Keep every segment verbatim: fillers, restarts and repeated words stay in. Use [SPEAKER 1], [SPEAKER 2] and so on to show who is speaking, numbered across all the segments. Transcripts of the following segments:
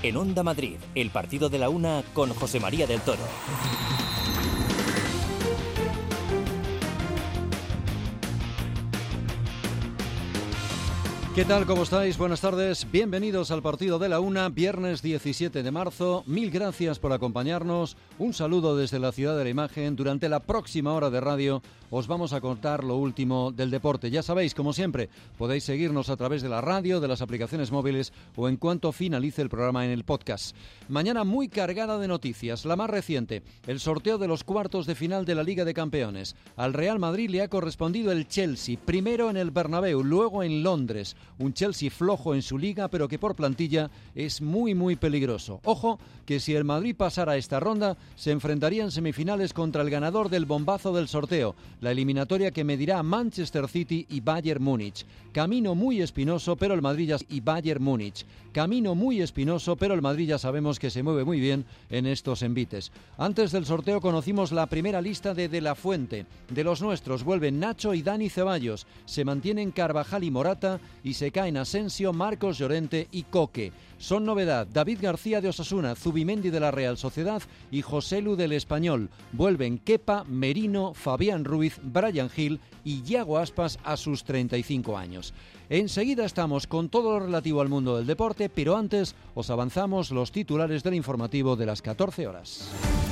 [SPEAKER 1] En Onda Madrid, el partido de la una con José María del Toro.
[SPEAKER 2] ¿Qué tal? ¿Cómo estáis? Buenas tardes. Bienvenidos al partido de la una, viernes diecisiete de marzo. Mil gracias por acompañarnos. Un saludo desde la Ciudad de la Imagen. Durante la próxima hora de radio os vamos a contar lo último del deporte. Ya sabéis, como siempre, podéis seguirnos a través de la radio, de las aplicaciones móviles o en cuanto finalice el programa en el podcast. Mañana muy cargada de noticias. La más reciente, el sorteo de los cuartos de final de la Liga de Campeones. Al Real Madrid le ha correspondido el Chelsea, primero en el Bernabéu, luego en Londres. Un Chelsea flojo en su liga, pero que por plantilla es muy muy peligroso. Ojo, que si el Madrid pasara esta ronda, se enfrentaría en semifinales contra el ganador del bombazo del sorteo, la eliminatoria que medirá a Manchester City y Bayern Múnich. Camino muy espinoso, pero el Madrid ya... y Bayern Múnich. Camino muy espinoso, pero el Madrid ya sabemos que se mueve muy bien en estos envites. Antes del sorteo conocimos la primera lista de De La Fuente. De los nuestros vuelven Nacho y Dani Ceballos. Se mantienen Carvajal y Morata y se caen Asensio, Marcos Llorente y Coque. Son novedad David García de Osasuna, Zubimendi de la Real Sociedad y Joselu del Español. Vuelven Kepa, Merino, Fabián Ruiz, Brian Gil y Yago Aspas a sus treinta y cinco años. Enseguida estamos con todo lo relativo al mundo del deporte, pero antes os avanzamos los titulares del informativo de las catorce horas.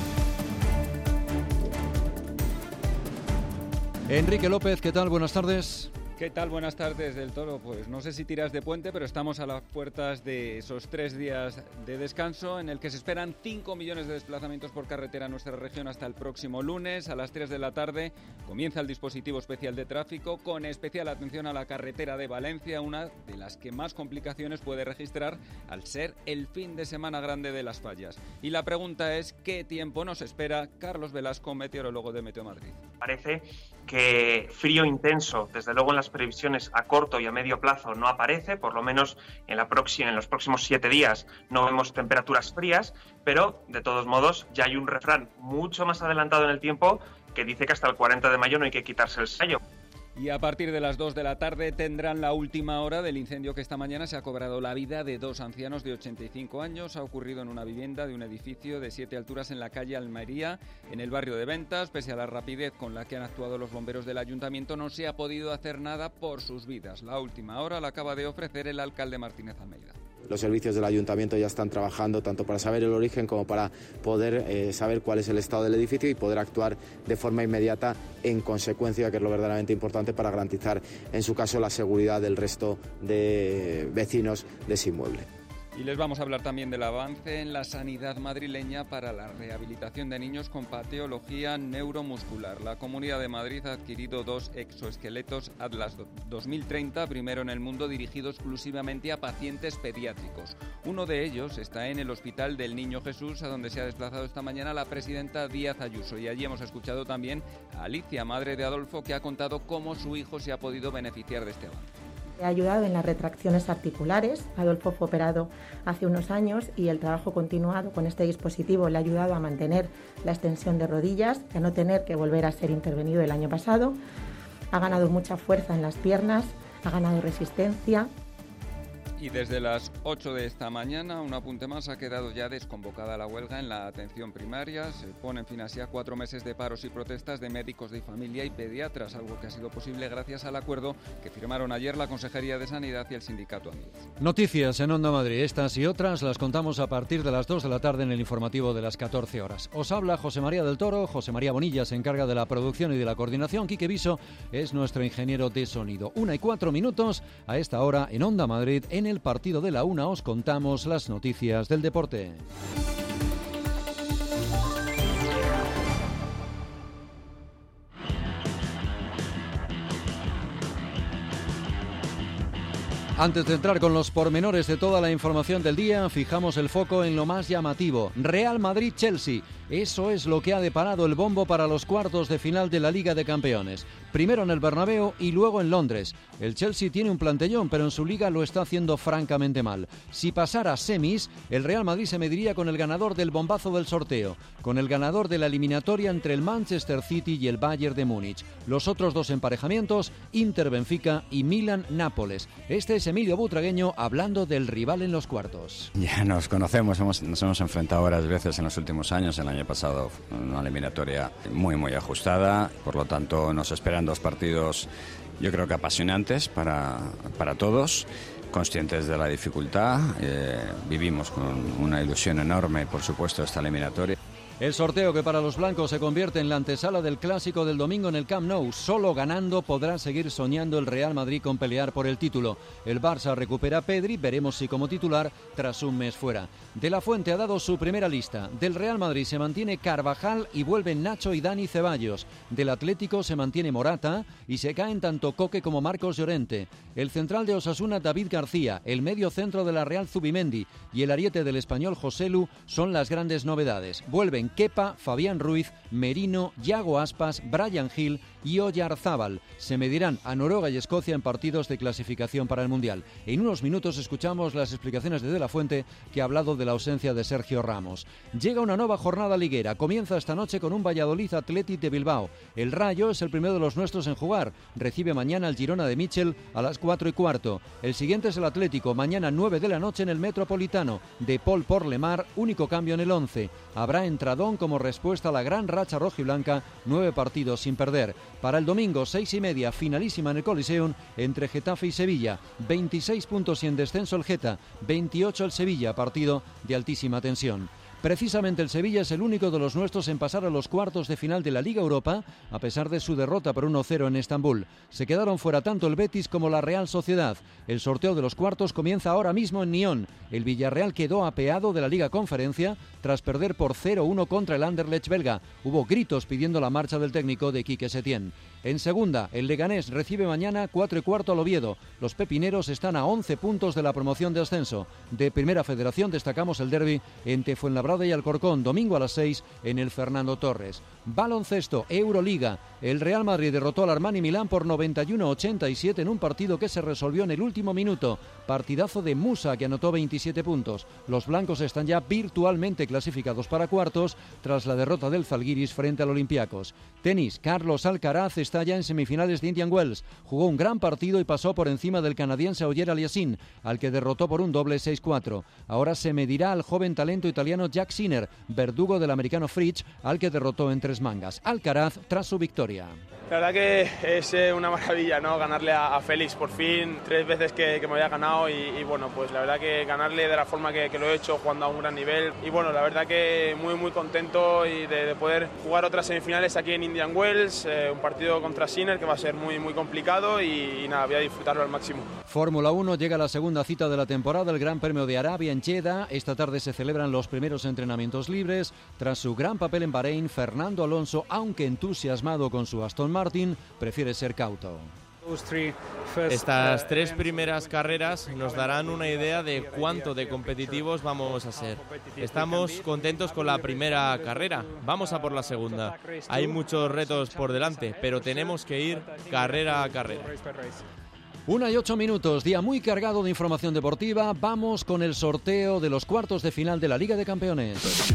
[SPEAKER 2] Enrique López, ¿qué tal? Buenas tardes.
[SPEAKER 3] ¿Qué tal? Buenas tardes, del Toro. Pues no sé si tiras de puente, pero estamos a las puertas de esos tres días de descanso en el que se esperan cinco millones de desplazamientos por carretera en nuestra región hasta el próximo lunes. A las tres de la tarde comienza el dispositivo especial de tráfico con especial atención a la carretera de Valencia, una de las que más complicaciones puede registrar al ser el fin de semana grande de las fallas. Y la pregunta es, ¿qué tiempo nos espera? Carlos Velasco, meteorólogo de Meteo Madrid.
[SPEAKER 4] Parece que frío intenso, desde luego en las previsiones a corto y a medio plazo no aparece, por lo menos en, la próxima, en los próximos siete días no vemos temperaturas frías, pero de todos modos ya hay un refrán mucho más adelantado en el tiempo que dice que hasta el cuarenta de mayo no hay que quitarse el sayo.
[SPEAKER 3] Y a partir de las dos de la tarde tendrán la última hora del incendio que esta mañana se ha cobrado la vida de dos ancianos de ochenta y cinco años. Ha ocurrido en una vivienda de un edificio de siete alturas en la calle Almería, en el barrio de Ventas. Pese a la rapidez con la que han actuado los bomberos del ayuntamiento, no se ha podido hacer nada por sus vidas. La última hora la acaba de ofrecer el alcalde Martínez Almeida.
[SPEAKER 5] Los servicios del ayuntamiento ya están trabajando tanto para saber el origen como para poder eh, saber cuál es el estado del edificio y poder actuar de forma inmediata en consecuencia, que es lo verdaderamente importante para garantizar, en su caso, la seguridad del resto de vecinos de ese inmueble.
[SPEAKER 3] Y les vamos a hablar también del avance en la sanidad madrileña para la rehabilitación de niños con patología neuromuscular. La Comunidad de Madrid ha adquirido dos exoesqueletos Atlas dos mil treinta, primero en el mundo, dirigido exclusivamente a pacientes pediátricos. Uno de ellos está en el Hospital del Niño Jesús, a donde se ha desplazado esta mañana la presidenta Díaz Ayuso. Y allí hemos escuchado también a Alicia, madre de Adolfo, que ha contado cómo su hijo se ha podido beneficiar de este avance.
[SPEAKER 6] Ha ayudado en las retracciones articulares. Adolfo fue operado hace unos años y el trabajo continuado con este dispositivo le ha ayudado a mantener la extensión de rodillas y a no tener que volver a ser intervenido el año pasado. Ha ganado mucha fuerza en las piernas, ha ganado resistencia.
[SPEAKER 3] Y desde las ocho de esta mañana, un apunte más, ha quedado ya desconvocada la huelga en la atención primaria. Se ponen fin así a cuatro meses de paros y protestas de médicos de familia y pediatras, algo que ha sido posible gracias al acuerdo que firmaron ayer la Consejería de Sanidad y el Sindicato Amigas.
[SPEAKER 2] Noticias en Onda Madrid. Estas y otras las contamos a partir de las dos de la tarde en el informativo de las catorce horas. Os habla José María del Toro. José María Bonilla se encarga de la producción y de la coordinación. Quique Viso es nuestro ingeniero de sonido. Una y cuatro minutos a esta hora en Onda Madrid, en el partido de la una os contamos las noticias del deporte. Antes de entrar con los pormenores de toda la información del día, fijamos el foco en lo más llamativo. Real Madrid-Chelsea. Eso es lo que ha deparado el bombo para los cuartos de final de la Liga de Campeones. primero en el Bernabéu y luego en Londres. El Chelsea tiene un plantellón, pero en su liga lo está haciendo francamente mal. Si pasara a semis, el Real Madrid se mediría con el ganador del bombazo del sorteo, con el ganador de la eliminatoria entre el Manchester City y el Bayern de Múnich. Los otros dos emparejamientos, Inter-Benfica y Milan-Nápoles. Este es Emilio Butragueño hablando del rival en los cuartos.
[SPEAKER 7] Ya nos conocemos, hemos, nos hemos enfrentado varias veces en los últimos años. El año pasado una eliminatoria muy muy ajustada, por lo tanto nos esperan dos partidos yo creo que apasionantes para, para todos, conscientes de la dificultad, eh, vivimos con una ilusión enorme por supuesto esta eliminatoria.
[SPEAKER 2] El sorteo que para los blancos se convierte en la antesala del clásico del domingo en el Camp Nou. Solo ganando podrá seguir soñando el Real Madrid con pelear por el título. El Barça recupera a Pedri, veremos si como titular tras un mes fuera. De la Fuente ha dado su primera lista. Del Real Madrid se mantiene Carvajal y vuelven Nacho y Dani Ceballos. Del Atlético se mantiene Morata y se caen tanto Coque como Marcos Llorente. El central de Osasuna David García, el medio centro de la Real Zubimendi y el ariete del español Joselu son las grandes novedades. Vuelven Kepa, Fabián Ruiz, Merino, Yago Aspas, Bryan Gil y Oyarzábal. Se medirán a Noruega y Escocia en partidos de clasificación para el Mundial. En unos minutos escuchamos las explicaciones de De la Fuente, que ha hablado de la ausencia de Sergio Ramos. Llega una nueva jornada liguera. Comienza esta noche con un Valladolid Athletic de Bilbao. El Rayo es el primero de los nuestros en jugar. Recibe mañana al Girona de Michel a las cuatro y cuarto. El siguiente es el Atlético, mañana nueve de la noche en el Metropolitano. De Paul Porlemar, único cambio en el once. Habrá entradón como respuesta a la gran racha rojiblanca, nueve partidos sin perder. Para el domingo, seis y media, finalísima en el Coliseum entre Getafe y Sevilla. veintiséis puntos y en descenso el Geta, veintiocho el Sevilla, partido de altísima tensión. Precisamente el Sevilla es el único de los nuestros en pasar a los cuartos de final de la Liga Europa, a pesar de su derrota por uno cero en Estambul. Se quedaron fuera tanto el Betis como la Real Sociedad. El sorteo de los cuartos comienza ahora mismo en Nyon. El Villarreal quedó apeado de la Liga Conferencia tras perder por cero uno contra el Anderlecht belga. Hubo gritos pidiendo la marcha del técnico de Quique Setién. En segunda, el Leganés recibe mañana cuatro y cuarto al Oviedo. Los pepineros están a once puntos de la promoción de ascenso. De Primera Federación destacamos el derbi entre Fuenlabrada y Alcorcón, domingo a las seis en el Fernando Torres. Baloncesto, Euroliga. El Real Madrid derrotó al Armani Milán por noventa y uno a ochenta y siete en un partido que se resolvió en el último minuto. Partidazo de Musa, que anotó veintisiete puntos. Los blancos están ya virtualmente clasificados para cuartos tras la derrota del Zalgiris frente al Olympiacos. Tenis, Carlos Alcaraz está ya en semifinales de Indian Wells. Jugó un gran partido y pasó por encima del canadiense Oyer Aliassime, al que derrotó por un doble seis cuatro. Ahora se medirá al joven talento italiano Jack Sinner, verdugo del americano Fritz, al que derrotó en tres mangas. Alcaraz tras su victoria.
[SPEAKER 8] La verdad que es eh, una maravilla, ¿no? Ganarle a, a Félix por fin, tres veces que, que me había ganado y, y bueno, pues la verdad que ganarle de la forma que, que lo he hecho, jugando a un gran nivel. Y bueno, la verdad que muy muy contento y de, de poder jugar otras semifinales aquí en Indian Wells, eh, un partido contra Sinner que va a ser muy muy complicado y, y nada, voy a disfrutarlo al máximo.
[SPEAKER 2] Fórmula uno, llega la segunda cita de la temporada, el Gran Premio de Arabia en Jeddah. Esta tarde se celebran los primeros entrenamientos libres. Tras su gran papel en Bahrein, Fernando Alonso, aunque entusiasmado con su Aston Martin, prefiere ser cauto.
[SPEAKER 9] Estas tres primeras carreras nos darán una idea de cuánto de competitivos vamos a ser. Estamos contentos con la primera carrera, vamos a por la segunda. Hay muchos retos por delante, pero tenemos que ir carrera a carrera.
[SPEAKER 2] Una y ocho minutos, día muy cargado de información deportiva. Vamos con el sorteo de los cuartos de final de la Liga de Campeones.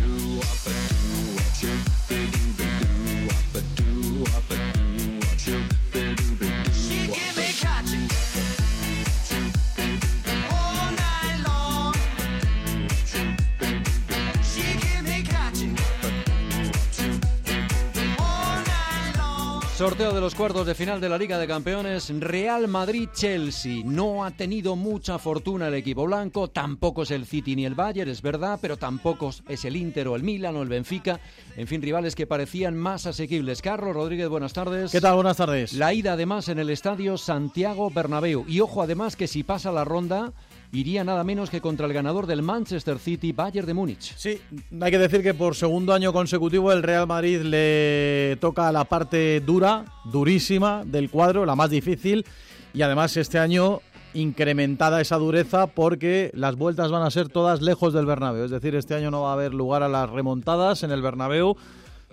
[SPEAKER 2] Sorteo de los cuartos de final de la Liga de Campeones, Real Madrid-Chelsea. No ha tenido mucha fortuna el equipo blanco, tampoco es el City ni el Bayern, es verdad, pero tampoco es el Inter o el Milan o el Benfica. En fin, rivales que parecían más asequibles. Carlos Rodríguez, buenas tardes.
[SPEAKER 10] ¿Qué tal? Buenas tardes.
[SPEAKER 2] La ida además en el estadio Santiago Bernabéu. Y ojo además que si pasa la ronda, iría nada menos que contra el ganador del Manchester City, Bayern de Múnich.
[SPEAKER 10] Sí, hay que decir que por segundo año consecutivo el Real Madrid le toca la parte dura, durísima del cuadro, la más difícil, y además este año incrementada esa dureza porque las vueltas van a ser todas lejos del Bernabéu, es decir, este año no va a haber lugar a las remontadas en el Bernabéu.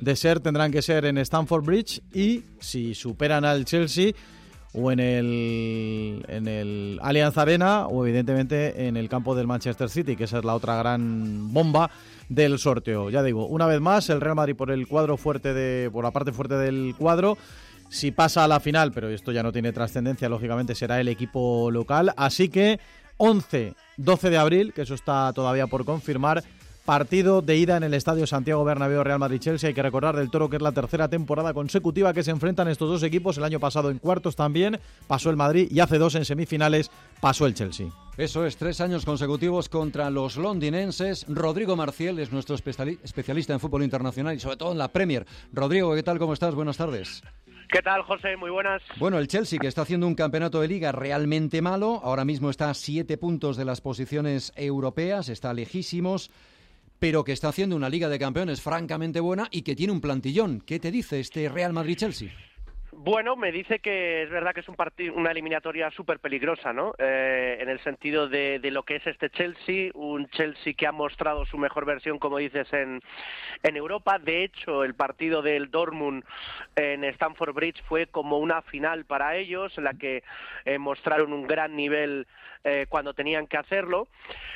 [SPEAKER 10] de ser tendrán que ser en Stamford Bridge y si superan al Chelsea o en el, en el Allianz Arena o evidentemente en el campo del Manchester City, que esa es la otra gran bomba del sorteo. Ya digo, una vez más el Real Madrid por el cuadro fuerte de, por la parte fuerte del cuadro. Si pasa a la final, pero esto ya no tiene trascendencia, lógicamente será el equipo local. Así que once, doce de abril, que eso está todavía por confirmar, partido de ida en el Estadio Santiago Bernabéu Real Madrid-Chelsea. Hay que recordar del Toro que es la tercera temporada consecutiva que se enfrentan estos dos equipos. El año pasado en cuartos también pasó el Madrid y hace dos en semifinales pasó el Chelsea.
[SPEAKER 2] Eso es, tres años consecutivos contra los londinenses. Rodrigo Marciel es nuestro especialista en fútbol internacional y sobre todo en la Premier. Rodrigo, ¿qué tal? ¿Cómo estás? Buenas tardes.
[SPEAKER 11] ¿Qué tal, José? Muy buenas.
[SPEAKER 2] Bueno, el Chelsea, que está haciendo un campeonato de liga realmente malo, ahora mismo está a siete puntos de las posiciones europeas, está lejísimos, pero que está haciendo una liga de campeones francamente buena y que tiene un plantillón. ¿Qué te dice este Real Madrid-Chelsea?
[SPEAKER 11] Bueno, me dice que es verdad que es un partido, una eliminatoria súper peligrosa, ¿no? Eh, en el sentido de, de lo que es este Chelsea, un Chelsea que ha mostrado su mejor versión, como dices, en, en Europa. De hecho, el partido del Dortmund en Stamford Bridge fue como una final para ellos, en la que eh, mostraron un gran nivel eh, cuando tenían que hacerlo.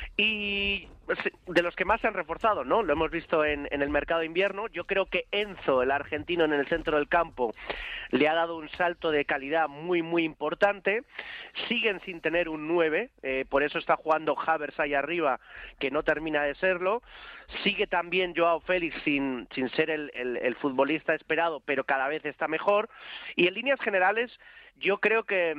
[SPEAKER 11] Y de los que más se han reforzado, ¿no? Lo hemos visto en, en el mercado de invierno. Yo creo que Enzo, el argentino en el centro del campo, le ha dado un salto de calidad muy, muy importante. Siguen sin tener un nueve, eh, por eso está jugando Havertz ahí arriba, que no termina de serlo. Sigue también Joao Félix sin, sin ser el, el, el futbolista esperado, pero cada vez está mejor. Y en líneas generales, yo creo que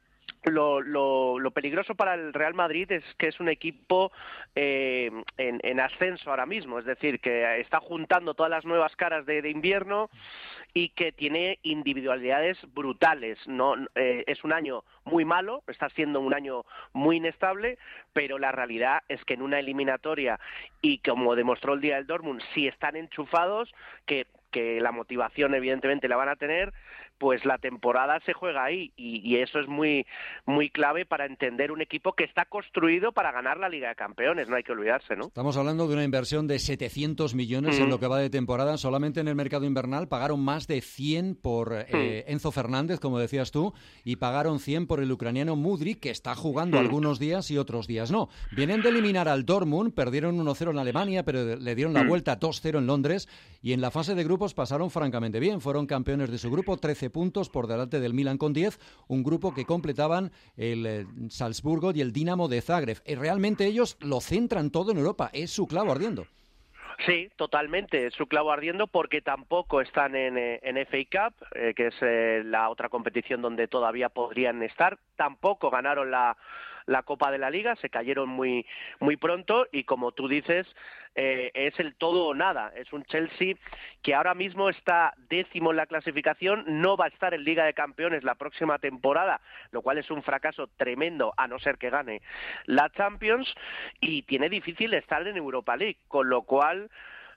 [SPEAKER 11] Lo, lo, lo peligroso para el Real Madrid es que es un equipo eh, en, en ascenso ahora mismo, es decir, que está juntando todas las nuevas caras de, de invierno y que tiene individualidades brutales. No eh, es un año muy malo, está siendo un año muy inestable, pero la realidad es que en una eliminatoria, y como demostró el día del Dortmund, si están enchufados, que que la motivación evidentemente la van a tener, pues la temporada se juega ahí y, y eso es muy muy clave para entender un equipo que está construido para ganar la Liga de Campeones, no hay que olvidarse, ¿no?
[SPEAKER 2] Estamos hablando de una inversión de setecientos millones mm. en lo que va de temporada. Solamente en el mercado invernal pagaron más de cien por eh, mm. Enzo Fernández, como decías tú, y pagaron cien por el ucraniano Mudryk, que está jugando mm. algunos días y otros días no. Vienen de eliminar al Dortmund, perdieron uno cero en Alemania, pero le dieron la mm. vuelta dos cero en Londres, y en la fase de grupos pasaron francamente bien. Fueron campeones de su grupo, trece puntos por delante del Milan con diez, un grupo que completaban el eh, Salzburgo y el Dinamo de Zagreb. Y realmente ellos lo centran todo en Europa, es su clavo ardiendo.
[SPEAKER 11] Sí, totalmente, es su clavo ardiendo porque tampoco están en, en F A Cup, eh, que es eh, la otra competición donde todavía podrían estar. Tampoco ganaron la, la Copa de la Liga, se cayeron muy, muy pronto y como tú dices, eh, es el todo o nada. Es un Chelsea que ahora mismo está décimo en la clasificación, no va a estar en Liga de Campeones la próxima temporada, lo cual es un fracaso tremendo a no ser que gane la Champions, y tiene difícil estar en Europa League, con lo cual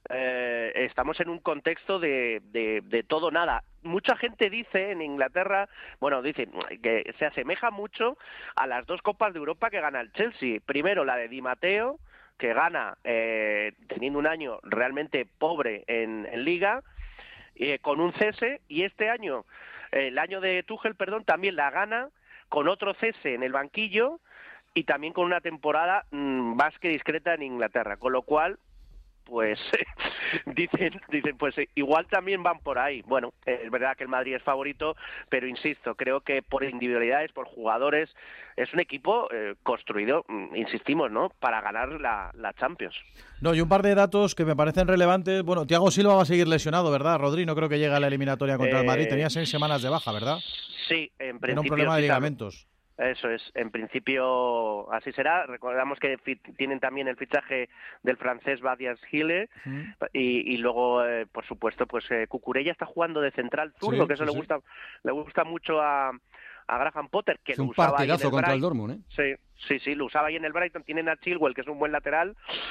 [SPEAKER 11] Eh, estamos en un contexto de, de, de todo nada. Mucha gente dice en Inglaterra, bueno, dicen que se asemeja mucho a las dos Copas de Europa que gana el Chelsea. Primero la de Di Matteo, que gana eh, teniendo un año realmente pobre en, en Liga, eh, con un cese, y este año, eh, el año de Tuchel, perdón, también la gana con otro cese en el banquillo y también con una temporada mmm, más que discreta en Inglaterra, con lo cual pues dicen, dicen pues igual también van por ahí. Bueno, es verdad que el Madrid es favorito, pero insisto, creo que por individualidades, por jugadores, es un equipo eh, construido, insistimos, ¿no?, para ganar la, la Champions.
[SPEAKER 10] No, y un par de datos que me parecen relevantes. Bueno, Thiago Silva va a seguir lesionado, ¿verdad, Rodri? No creo que llegue a la eliminatoria contra eh, el Madrid. Tenía seis semanas de baja, ¿verdad?
[SPEAKER 11] Sí, en principio.
[SPEAKER 10] Era un problema de ligamentos.
[SPEAKER 11] Eso es, en principio así será. Recordamos que tienen también el fichaje del francés Badiashile uh-huh. y, y luego, eh, por supuesto, pues eh, Cucurella está jugando de central zurdo, sí, que eso sí, le gusta, sí. le gusta mucho a, a Graham Potter, que es lo
[SPEAKER 2] un
[SPEAKER 11] usaba
[SPEAKER 2] partidazo
[SPEAKER 11] ahí en el
[SPEAKER 2] contra
[SPEAKER 11] Brighton.
[SPEAKER 2] el Dortmund, ¿eh?
[SPEAKER 11] Sí. Sí, sí, lo usaba ahí en el Brighton. Tienen a Chilwell, que es un buen lateral,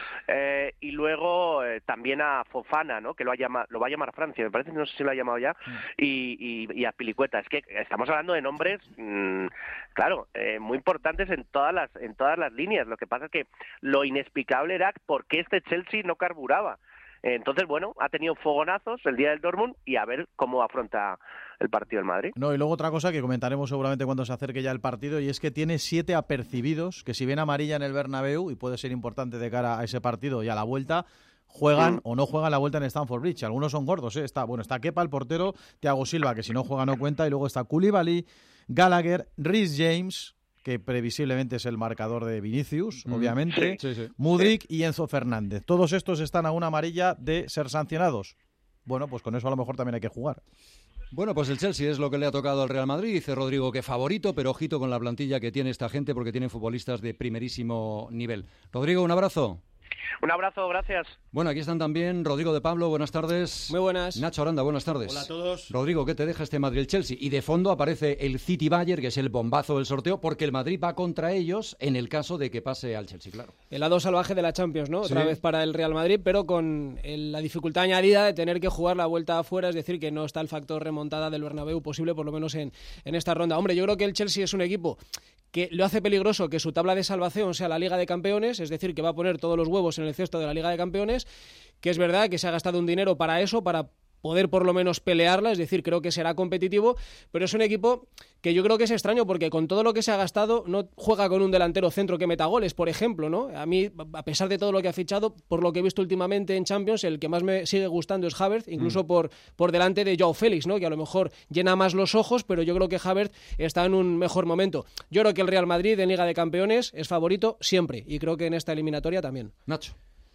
[SPEAKER 11] eh, y luego eh, también a Fofana, ¿no?, que lo, ha llama, lo va a llamar a Francia, me parece, no sé si lo ha llamado ya, mm. y, y, y a Pilicueta. Es que estamos hablando de nombres, mmm, claro, eh, muy importantes en todas las en todas las líneas. Lo que pasa es que lo inexplicable era por qué este Chelsea no carburaba. Entonces, bueno, ha tenido fogonazos el día del Dortmund y a ver cómo afronta el partido el Madrid.
[SPEAKER 10] No, y luego otra cosa que comentaremos seguramente cuando se acerque ya el partido, y es que tiene siete apercibidos, que si ven amarilla en el Bernabéu, y puede ser importante de cara a ese partido y a la vuelta, juegan mm. o no juegan la vuelta en Stamford Bridge. Algunos son gordos, ¿eh? Está, bueno, está Kepa, el portero, Thiago Silva, que si no juega no cuenta, y luego está Koulibaly, Gallagher, Reece James, que previsiblemente es el marcador de Vinicius, mm. obviamente,
[SPEAKER 2] sí, sí.
[SPEAKER 10] Mudryk y Enzo Fernández. Todos estos están a una amarilla de ser sancionados. Bueno, pues con eso a lo mejor también hay que jugar.
[SPEAKER 2] Bueno, pues el Chelsea es lo que le ha tocado al Real Madrid. Dice Rodrigo que favorito, pero ojito con la plantilla que tiene esta gente porque tienen futbolistas de primerísimo nivel. Rodrigo, un abrazo.
[SPEAKER 11] Un abrazo, gracias.
[SPEAKER 2] Bueno, aquí están también Rodrigo de Pablo, buenas tardes.
[SPEAKER 12] Muy buenas.
[SPEAKER 2] Nacho Aranda, buenas tardes.
[SPEAKER 12] Hola a todos.
[SPEAKER 2] Rodrigo, ¿qué te deja este Madrid-Chelsea? Y de fondo aparece el City-Bayern, que es el bombazo del sorteo, porque el Madrid va contra ellos en el caso de que pase al Chelsea, claro.
[SPEAKER 12] El lado salvaje de la Champions, ¿no?
[SPEAKER 2] Sí.
[SPEAKER 12] Otra vez para el Real Madrid, pero con el, la dificultad añadida de tener que jugar la vuelta afuera, es decir, que no está el factor remontada del Bernabéu posible, por lo menos en, en esta ronda. Hombre, yo creo que el Chelsea es un equipo que lo hace peligroso que su tabla de salvación sea la Liga de Campeones, es decir, que va a poner todos los huevos en el cesto de la Liga de Campeones, que es verdad que se ha gastado un dinero para eso, para poder por lo menos pelearla, es decir, creo que será competitivo, pero es un equipo que yo creo que es extraño porque con todo lo que se ha gastado no juega con un delantero centro que meta goles, por ejemplo, ¿no? A mí, a pesar de todo lo que ha fichado, por lo que he visto últimamente en Champions, el que más me sigue gustando es Havertz, incluso mm. por, por delante de Joao Félix, ¿no? Que a lo mejor llena más los ojos, pero yo creo que Havertz está en un mejor momento. Yo creo que el Real Madrid en Liga de Campeones es favorito siempre, y creo que en esta eliminatoria también.
[SPEAKER 2] Nacho.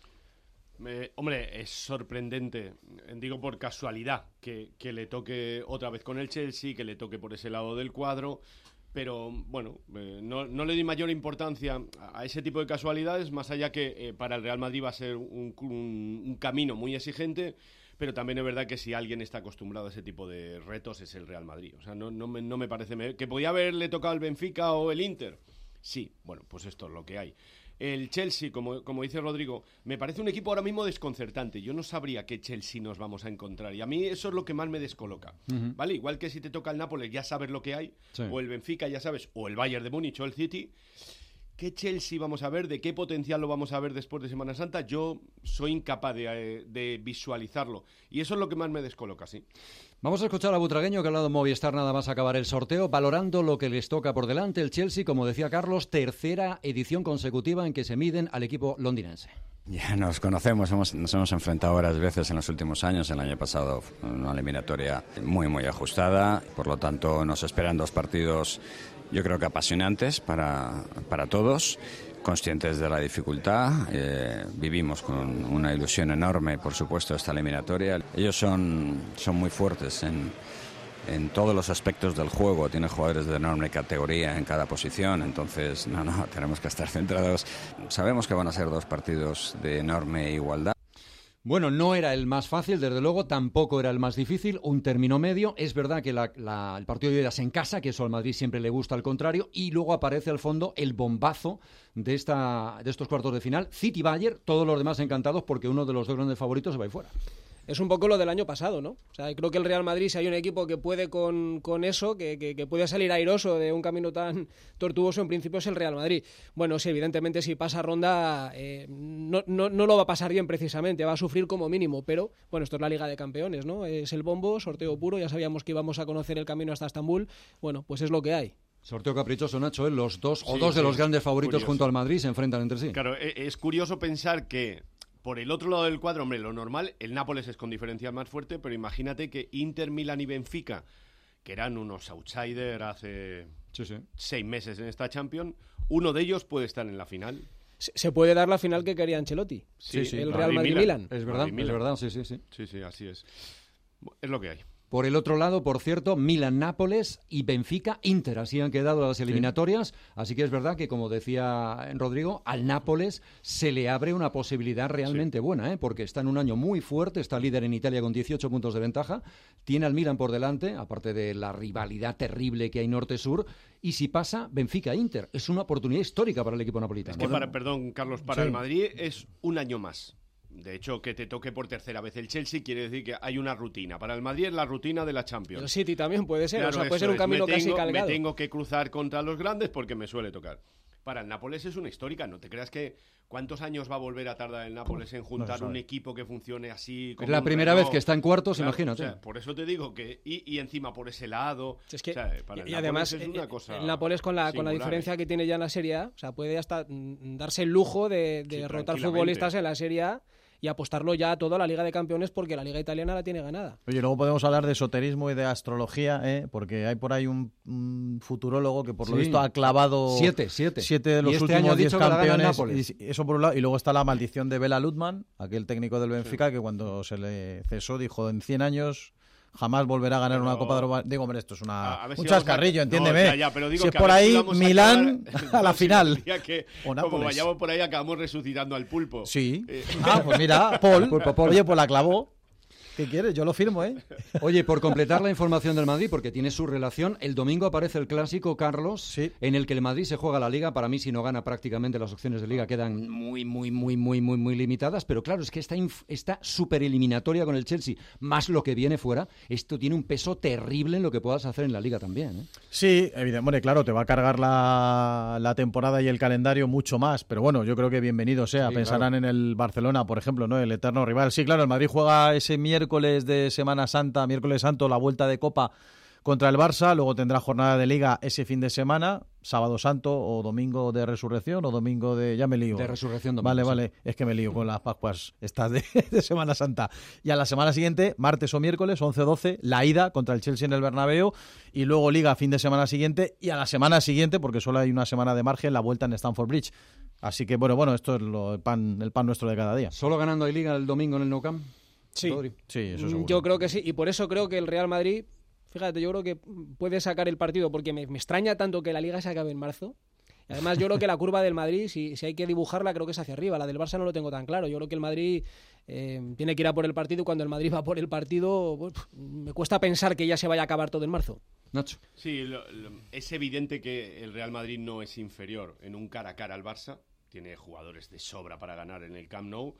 [SPEAKER 13] Eh, hombre, es sorprendente, digo por casualidad, que, que le toque otra vez con el Chelsea, que le toque por ese lado del cuadro, pero bueno, eh, no, no le doy mayor importancia a ese tipo de casualidades, más allá que eh, para el Real Madrid va a ser un, un, un camino muy exigente, pero también es verdad que si alguien está acostumbrado a ese tipo de retos es el Real Madrid. O sea, no, no, me, no me parece... Me, ¿que podía haberle tocado el Benfica o el Inter? Sí, bueno, pues esto es lo que hay. El Chelsea, como, como dice Rodrigo, me parece un equipo ahora mismo desconcertante. Yo no sabría qué Chelsea nos vamos a encontrar. Y a mí eso es lo que más me descoloca. Uh-huh. ¿Vale? Igual que si te toca el Nápoles ya sabes lo que hay, sí. o el Benfica ya sabes, o el Bayern de Múnich o el City. ¿Qué Chelsea vamos a ver? ¿De qué potencial lo vamos a ver después de Semana Santa? Yo soy incapaz de, de visualizarlo. Y eso es lo que más me descoloca, sí.
[SPEAKER 2] Vamos a escuchar a Butragueño, que ha hablado de Movistar nada más acabar el sorteo, valorando lo que les toca por delante. El Chelsea, como decía Carlos, tercera edición consecutiva en que se miden al equipo londinense.
[SPEAKER 7] Ya nos conocemos, hemos, nos hemos enfrentado varias veces en los últimos años. El año pasado una eliminatoria muy, muy ajustada. Por lo tanto, nos esperan dos partidos, yo creo que apasionantes para, para todos. Conscientes de la dificultad, eh, vivimos con una ilusión enorme, por supuesto, esta eliminatoria. Ellos son, son muy fuertes en, en todos los aspectos del juego, tienen jugadores de enorme categoría en cada posición, entonces, no, no, tenemos que estar centrados. Sabemos que van a ser dos partidos de enorme igualdad.
[SPEAKER 2] Bueno, no era el más fácil, desde luego, tampoco era el más difícil, un término medio. Es verdad que la, la, el partido de hoy era en casa, que eso al Madrid siempre le gusta al contrario, y luego aparece al fondo el bombazo de, esta, de estos cuartos de final. City-Bayern, todos los demás encantados porque uno de los dos grandes favoritos se va ahí fuera.
[SPEAKER 12] Es un poco lo del año pasado, ¿no? O sea, creo que el Real Madrid, si hay un equipo que puede con, con eso, que, que, que puede salir airoso de un camino tan tortuoso, en principio es el Real Madrid. Bueno, sí, evidentemente si pasa ronda eh, no, no, no lo va a pasar bien precisamente, va a sufrir como mínimo, pero bueno, esto es la Liga de Campeones, ¿no? Es el bombo, sorteo puro, ya sabíamos que íbamos a conocer el camino hasta Estambul, bueno, pues es lo que hay.
[SPEAKER 2] Sorteo caprichoso, Nacho, ¿eh? Los dos, sí, o dos sí, de los grandes favoritos curioso. Junto al Madrid se enfrentan entre sí.
[SPEAKER 13] Claro, es curioso pensar que por el otro lado del cuadro, hombre, lo normal, el Nápoles es con diferencia más fuerte, pero imagínate que Inter, Milan y Benfica, que eran unos outsiders hace sí, sí. seis meses en esta Champions, uno de ellos puede estar en la final.
[SPEAKER 12] Se puede dar la final que quería Ancelotti,
[SPEAKER 2] sí, sí,
[SPEAKER 12] el Real Madrid-Milan.
[SPEAKER 2] Es verdad, es verdad, sí, sí, sí.
[SPEAKER 13] Sí, sí, así es. Es lo que hay.
[SPEAKER 2] Por el otro lado, por cierto, Milan-Nápoles y Benfica-Inter. Así han quedado las eliminatorias. Sí. Así que es verdad que, como decía Rodrigo, al Nápoles se le abre una posibilidad realmente sí. buena, ¿eh? Porque está en un año muy fuerte, está líder en Italia con dieciocho puntos de ventaja, tiene al Milan por delante, aparte de la rivalidad terrible que hay norte-sur, y si pasa, Benfica-Inter. Es una oportunidad histórica para el equipo napolitano.
[SPEAKER 13] Es que para, perdón, Carlos, para sí. el Madrid es un año más. De hecho, que te toque por tercera vez el Chelsea quiere decir que hay una rutina. Para el Madrid es la rutina de la Champions.
[SPEAKER 12] El City también puede ser,
[SPEAKER 13] claro,
[SPEAKER 12] o sea, puede ser un camino
[SPEAKER 13] tengo,
[SPEAKER 12] casi calcado.
[SPEAKER 13] Me tengo que cruzar contra los grandes porque me suele tocar. para el Nápoles es una histórica. No te creas que cuántos años va a volver a tardar el Nápoles en juntar no un equipo que funcione así.
[SPEAKER 2] Es la primera reloj. vez que está en cuartos, claro, imagínate.
[SPEAKER 13] O sea, por eso te digo que y, y encima por ese lado.
[SPEAKER 12] Es que,
[SPEAKER 13] o sea, para
[SPEAKER 12] y además
[SPEAKER 13] es una cosa
[SPEAKER 12] el Nápoles con la, con la diferencia que tiene ya en la Serie A, o sea, puede hasta darse el lujo de, de sí, rotar futbolistas en la Serie A y apostarlo ya a todo a la Liga de Campeones porque la Liga italiana la tiene ganada.
[SPEAKER 10] Oye, luego podemos hablar de esoterismo y de astrología, ¿eh? Porque hay por ahí un, un futurólogo que por lo sí. visto ha clavado
[SPEAKER 2] siete, siete.
[SPEAKER 10] siete de los
[SPEAKER 2] y este
[SPEAKER 10] últimos diez campeones.
[SPEAKER 2] Y
[SPEAKER 10] eso por un lado. Y luego está la maldición de Bela Lutman, aquel técnico del Benfica sí. que cuando se le cesó dijo en cien años jamás volverá a ganar pero, una Copa de Europa. Digo, hombre, esto es una, un si chascarrillo, a... entiéndeme. No, ya, ya, pero digo si es por ahí Milán a, acabar... a la final.
[SPEAKER 13] Que, como vayamos por ahí, acabamos resucitando al pulpo.
[SPEAKER 10] Sí. Eh. Ah, pues mira, Paul. Pulpo, Paul. Oye, pues la clavó. ¿Qué quieres? Yo lo firmo, ¿eh?
[SPEAKER 2] Oye, por completar la información del Madrid, porque tiene su relación, el domingo aparece el clásico, Carlos, sí. en el que el Madrid se juega la Liga. Para mí, si no gana prácticamente, las opciones de Liga quedan muy, muy, muy, muy, muy, muy limitadas. Pero claro, es que está está súper eliminatoria con el Chelsea, más lo que viene fuera. Esto tiene un peso terrible en lo que puedas hacer en la Liga también, ¿eh?
[SPEAKER 10] Sí, evidentemente, claro, te va a cargar la, la temporada y el calendario mucho más. Pero bueno, yo creo que bienvenido sea. Sí, Pensarán claro. en el Barcelona, por ejemplo, ¿no? El eterno rival. Sí, claro, el Madrid juega ese miércoles de Semana Santa, miércoles santo, la vuelta de Copa contra el Barça, luego tendrá jornada de Liga ese fin de semana, sábado santo o domingo de resurrección o domingo de... ya me lío.
[SPEAKER 2] De resurrección domingo.
[SPEAKER 10] Vale, vale, es que me lío con las Pascuas estas de, de Semana Santa. Y a la semana siguiente, martes o miércoles, once o doce, la ida contra el Chelsea en el Bernabéu y luego Liga fin de semana siguiente y a la semana siguiente, porque solo hay una semana de margen, la vuelta en Stamford Bridge. Así que bueno, bueno, esto es lo, el, pan, el pan nuestro de cada día.
[SPEAKER 2] ¿Solo ganando hay Liga el domingo en el Nou Camp?
[SPEAKER 12] Sí,
[SPEAKER 10] sí, eso seguro.
[SPEAKER 12] Yo creo que sí, y por eso creo que el Real Madrid, fíjate, yo creo que puede sacar el partido, porque me, me extraña tanto que la Liga se acabe en marzo. Y además yo creo que la curva del Madrid, si, si hay que dibujarla, creo que es hacia arriba. La del Barça no lo tengo tan claro. Yo creo que el Madrid eh, tiene que ir a por el partido, y cuando el Madrid va por el partido, pues, me cuesta pensar que ya se vaya a acabar todo en marzo.
[SPEAKER 2] Nacho.
[SPEAKER 13] Sí, lo, lo, es evidente que el Real Madrid no es inferior en un cara a cara al Barça. Tiene jugadores de sobra para ganar en el Camp Nou.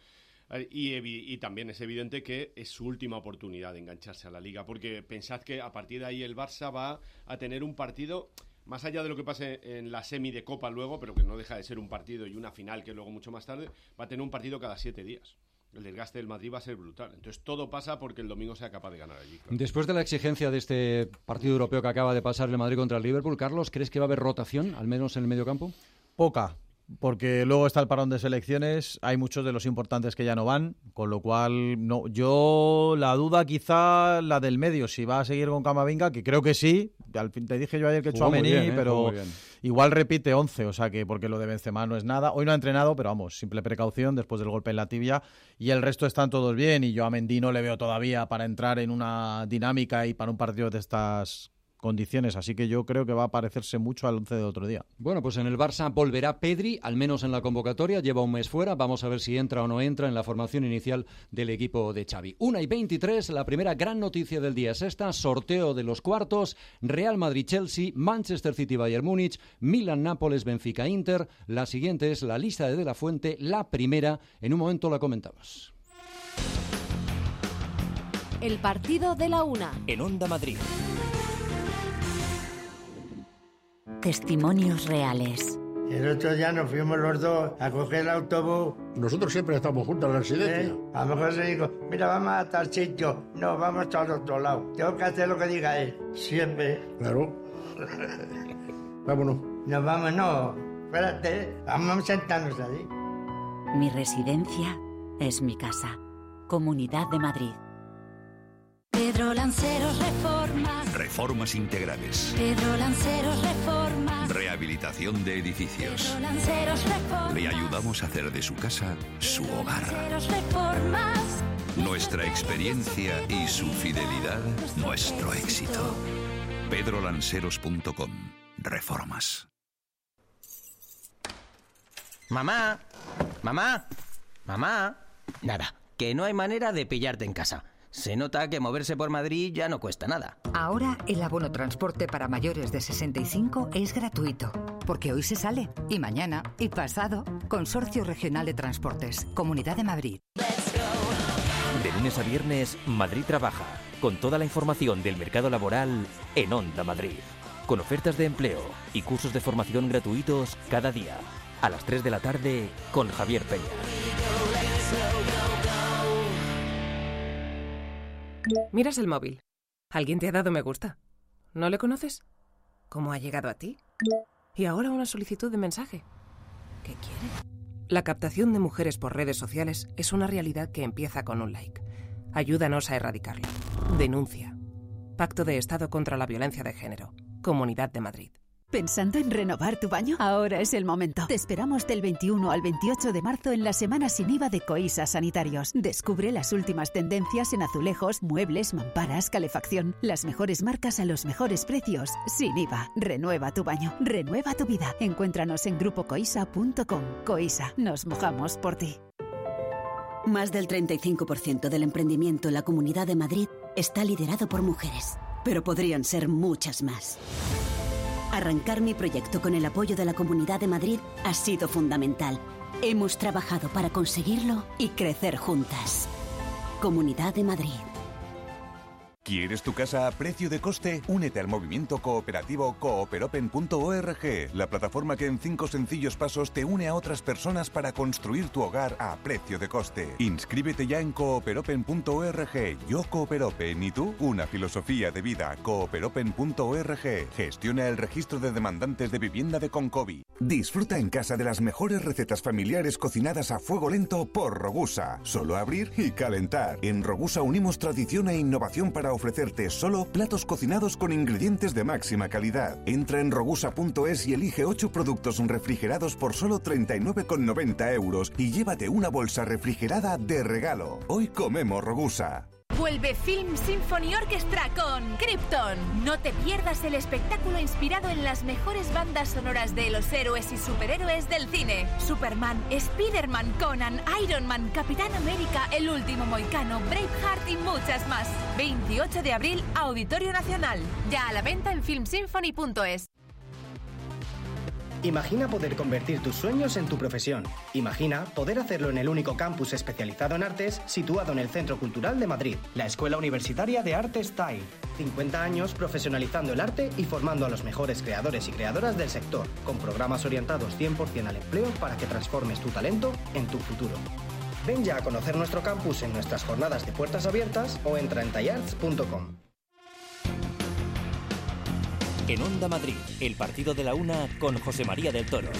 [SPEAKER 13] Y, y también es evidente que es su última oportunidad de engancharse a la Liga, porque pensad que a partir de ahí el Barça va a tener un partido, más allá de lo que pase en la semi de Copa luego, pero que no deja de ser un partido y una final que luego mucho más tarde, va a tener un partido cada siete días. El desgaste del Madrid va a ser brutal. Entonces todo pasa porque el domingo sea capaz de ganar allí. Claro.
[SPEAKER 2] Después de la exigencia de este partido europeo que acaba de pasar el Madrid contra el Liverpool, Carlos, ¿crees que va a haber rotación, al menos en el mediocampo?
[SPEAKER 10] Poca. Porque luego está el parón de selecciones, hay muchos de los importantes que ya no van, con lo cual no, yo la duda quizá la del medio, si va a seguir con Camavinga, que creo que sí, al fin te dije yo ayer que Tchouaméni, ¿eh? Pero igual repite once, o sea que porque lo de Benzema no es nada, hoy no ha entrenado, pero vamos, simple precaución después del golpe en la tibia, y el resto están todos bien, y yo a Mendy no le veo todavía para entrar en una dinámica y para un partido de estas condiciones, así que yo creo que va a parecerse mucho al once de otro día.
[SPEAKER 2] Bueno, pues en el Barça volverá Pedri, al menos en la convocatoria, lleva un mes fuera, vamos a ver si entra o no entra en la formación inicial del equipo de Xavi. una y veintitrés, la primera gran noticia del día es esta, sorteo de los cuartos, Real Madrid-Chelsea, Manchester City-Bayern Múnich, Milan-Nápoles-Benfica-Inter, la siguiente es la lista de De La Fuente, la primera, en un momento la comentamos.
[SPEAKER 14] El partido de la una.
[SPEAKER 1] En Onda Madrid.
[SPEAKER 14] Testimonios reales.
[SPEAKER 15] El otro día nos fuimos los dos a coger el autobús.
[SPEAKER 16] Nosotros siempre estamos juntos en la residencia.
[SPEAKER 15] ¿Eh? A lo mejor se digo, mira, vamos a tal sitio. No, vamos al otro lado. Tengo que hacer lo que diga él. Siempre.
[SPEAKER 16] Claro. Vámonos.
[SPEAKER 15] Nos vamos, no. Espérate, vamos a sentarnos ahí.
[SPEAKER 14] Mi residencia es mi casa. Comunidad de Madrid.
[SPEAKER 17] Pedro Lanceros Reformas.
[SPEAKER 18] Reformas integrales.
[SPEAKER 17] Pedro Lanceros Reformas.
[SPEAKER 18] Rehabilitación de edificios.
[SPEAKER 17] Pedro Lanceros Reformas.
[SPEAKER 18] Le ayudamos a hacer de su casa su hogar.
[SPEAKER 17] Lanceros Reformas.
[SPEAKER 18] Nuestra experiencia y su fidelidad, nuestro éxito. pedro lanceros punto com. Reformas.
[SPEAKER 19] Mamá, mamá, mamá. Nada, que no hay manera de pillarte en casa. Se nota que moverse por Madrid ya no cuesta nada.
[SPEAKER 20] Ahora el abono transporte para mayores de sesenta y cinco es gratuito, porque hoy se sale, y mañana, y pasado. Consorcio Regional de Transportes, Comunidad de Madrid.
[SPEAKER 1] De lunes a viernes, Madrid Trabaja, con toda la información del mercado laboral en Onda Madrid. con ofertas de empleo y cursos de formación gratuitos cada día. A las tres de la tarde con Javier Peña.
[SPEAKER 21] Miras el móvil. ¿Alguien te ha dado me gusta? ¿No le conoces? ¿Cómo ha llegado a ti? Y ahora una solicitud de mensaje. ¿Qué quiere? La captación de mujeres por redes sociales es una realidad que empieza con un like. Ayúdanos a erradicarlo. Denuncia. Pacto de Estado contra la Violencia de Género. Comunidad de Madrid.
[SPEAKER 22] ¿Pensando en renovar tu baño? Ahora es el momento. Te esperamos del veintiuno al veintiocho de marzo en la semana sin I V A de Coisa Sanitarios. Descubre las últimas tendencias en azulejos, muebles, mamparas, calefacción. Las mejores marcas a los mejores precios. Sin I V A. Renueva tu baño. Renueva tu vida. Encuéntranos en grupo coisa punto com. Coisa. Nos mojamos por ti.
[SPEAKER 23] Más del treinta y cinco por ciento del emprendimiento en la Comunidad de Madrid está liderado por mujeres. Pero podrían ser muchas más. Arrancar mi proyecto con el apoyo de la Comunidad de Madrid ha sido fundamental. Hemos trabajado para conseguirlo y crecer juntas. Comunidad de Madrid.
[SPEAKER 24] ¿Quieres tu casa a precio de coste? Únete al movimiento cooperativo cooperopen punto org, la plataforma que en cinco sencillos pasos te une a otras personas para construir tu hogar a precio de coste. Inscríbete ya en cooperopen punto org. Yo Cooperopen y tú, una filosofía de vida. cooperopen punto org. Gestiona el registro de demandantes de vivienda de Concovi. Disfruta en casa de las mejores recetas familiares cocinadas a fuego lento por Rogusa. Solo abrir y calentar. En Rogusa unimos tradición e innovación para ofrecerte solo platos cocinados con ingredientes de máxima calidad. Entra en rogusa punto es y elige ocho productos refrigerados por solo treinta y nueve con noventa euros y llévate una bolsa refrigerada de regalo. Hoy comemos Rogusa.
[SPEAKER 25] Vuelve Film Symphony Orchestra con Krypton. No te pierdas el espectáculo inspirado en las mejores bandas sonoras de los héroes y superhéroes del cine. Superman, Spider-Man, Conan, Iron Man, Capitán América, El Último Mohicano, Braveheart y muchas más. veintiocho de abril, Auditorio Nacional. Ya a la venta en film symphony punto es.
[SPEAKER 26] Imagina poder convertir tus sueños en tu profesión. Imagina poder hacerlo en el único campus especializado en artes situado en el Centro Cultural de Madrid, la Escuela Universitaria de Arte Style. cincuenta años profesionalizando el arte y formando a los mejores creadores y creadoras del sector, con programas orientados cien por ciento al empleo para que transformes tu talento en tu futuro. Ven ya a conocer nuestro campus en nuestras jornadas de puertas abiertas o entra en tallarts punto com.
[SPEAKER 1] En Onda Madrid, el partido de la una con José María del Toro.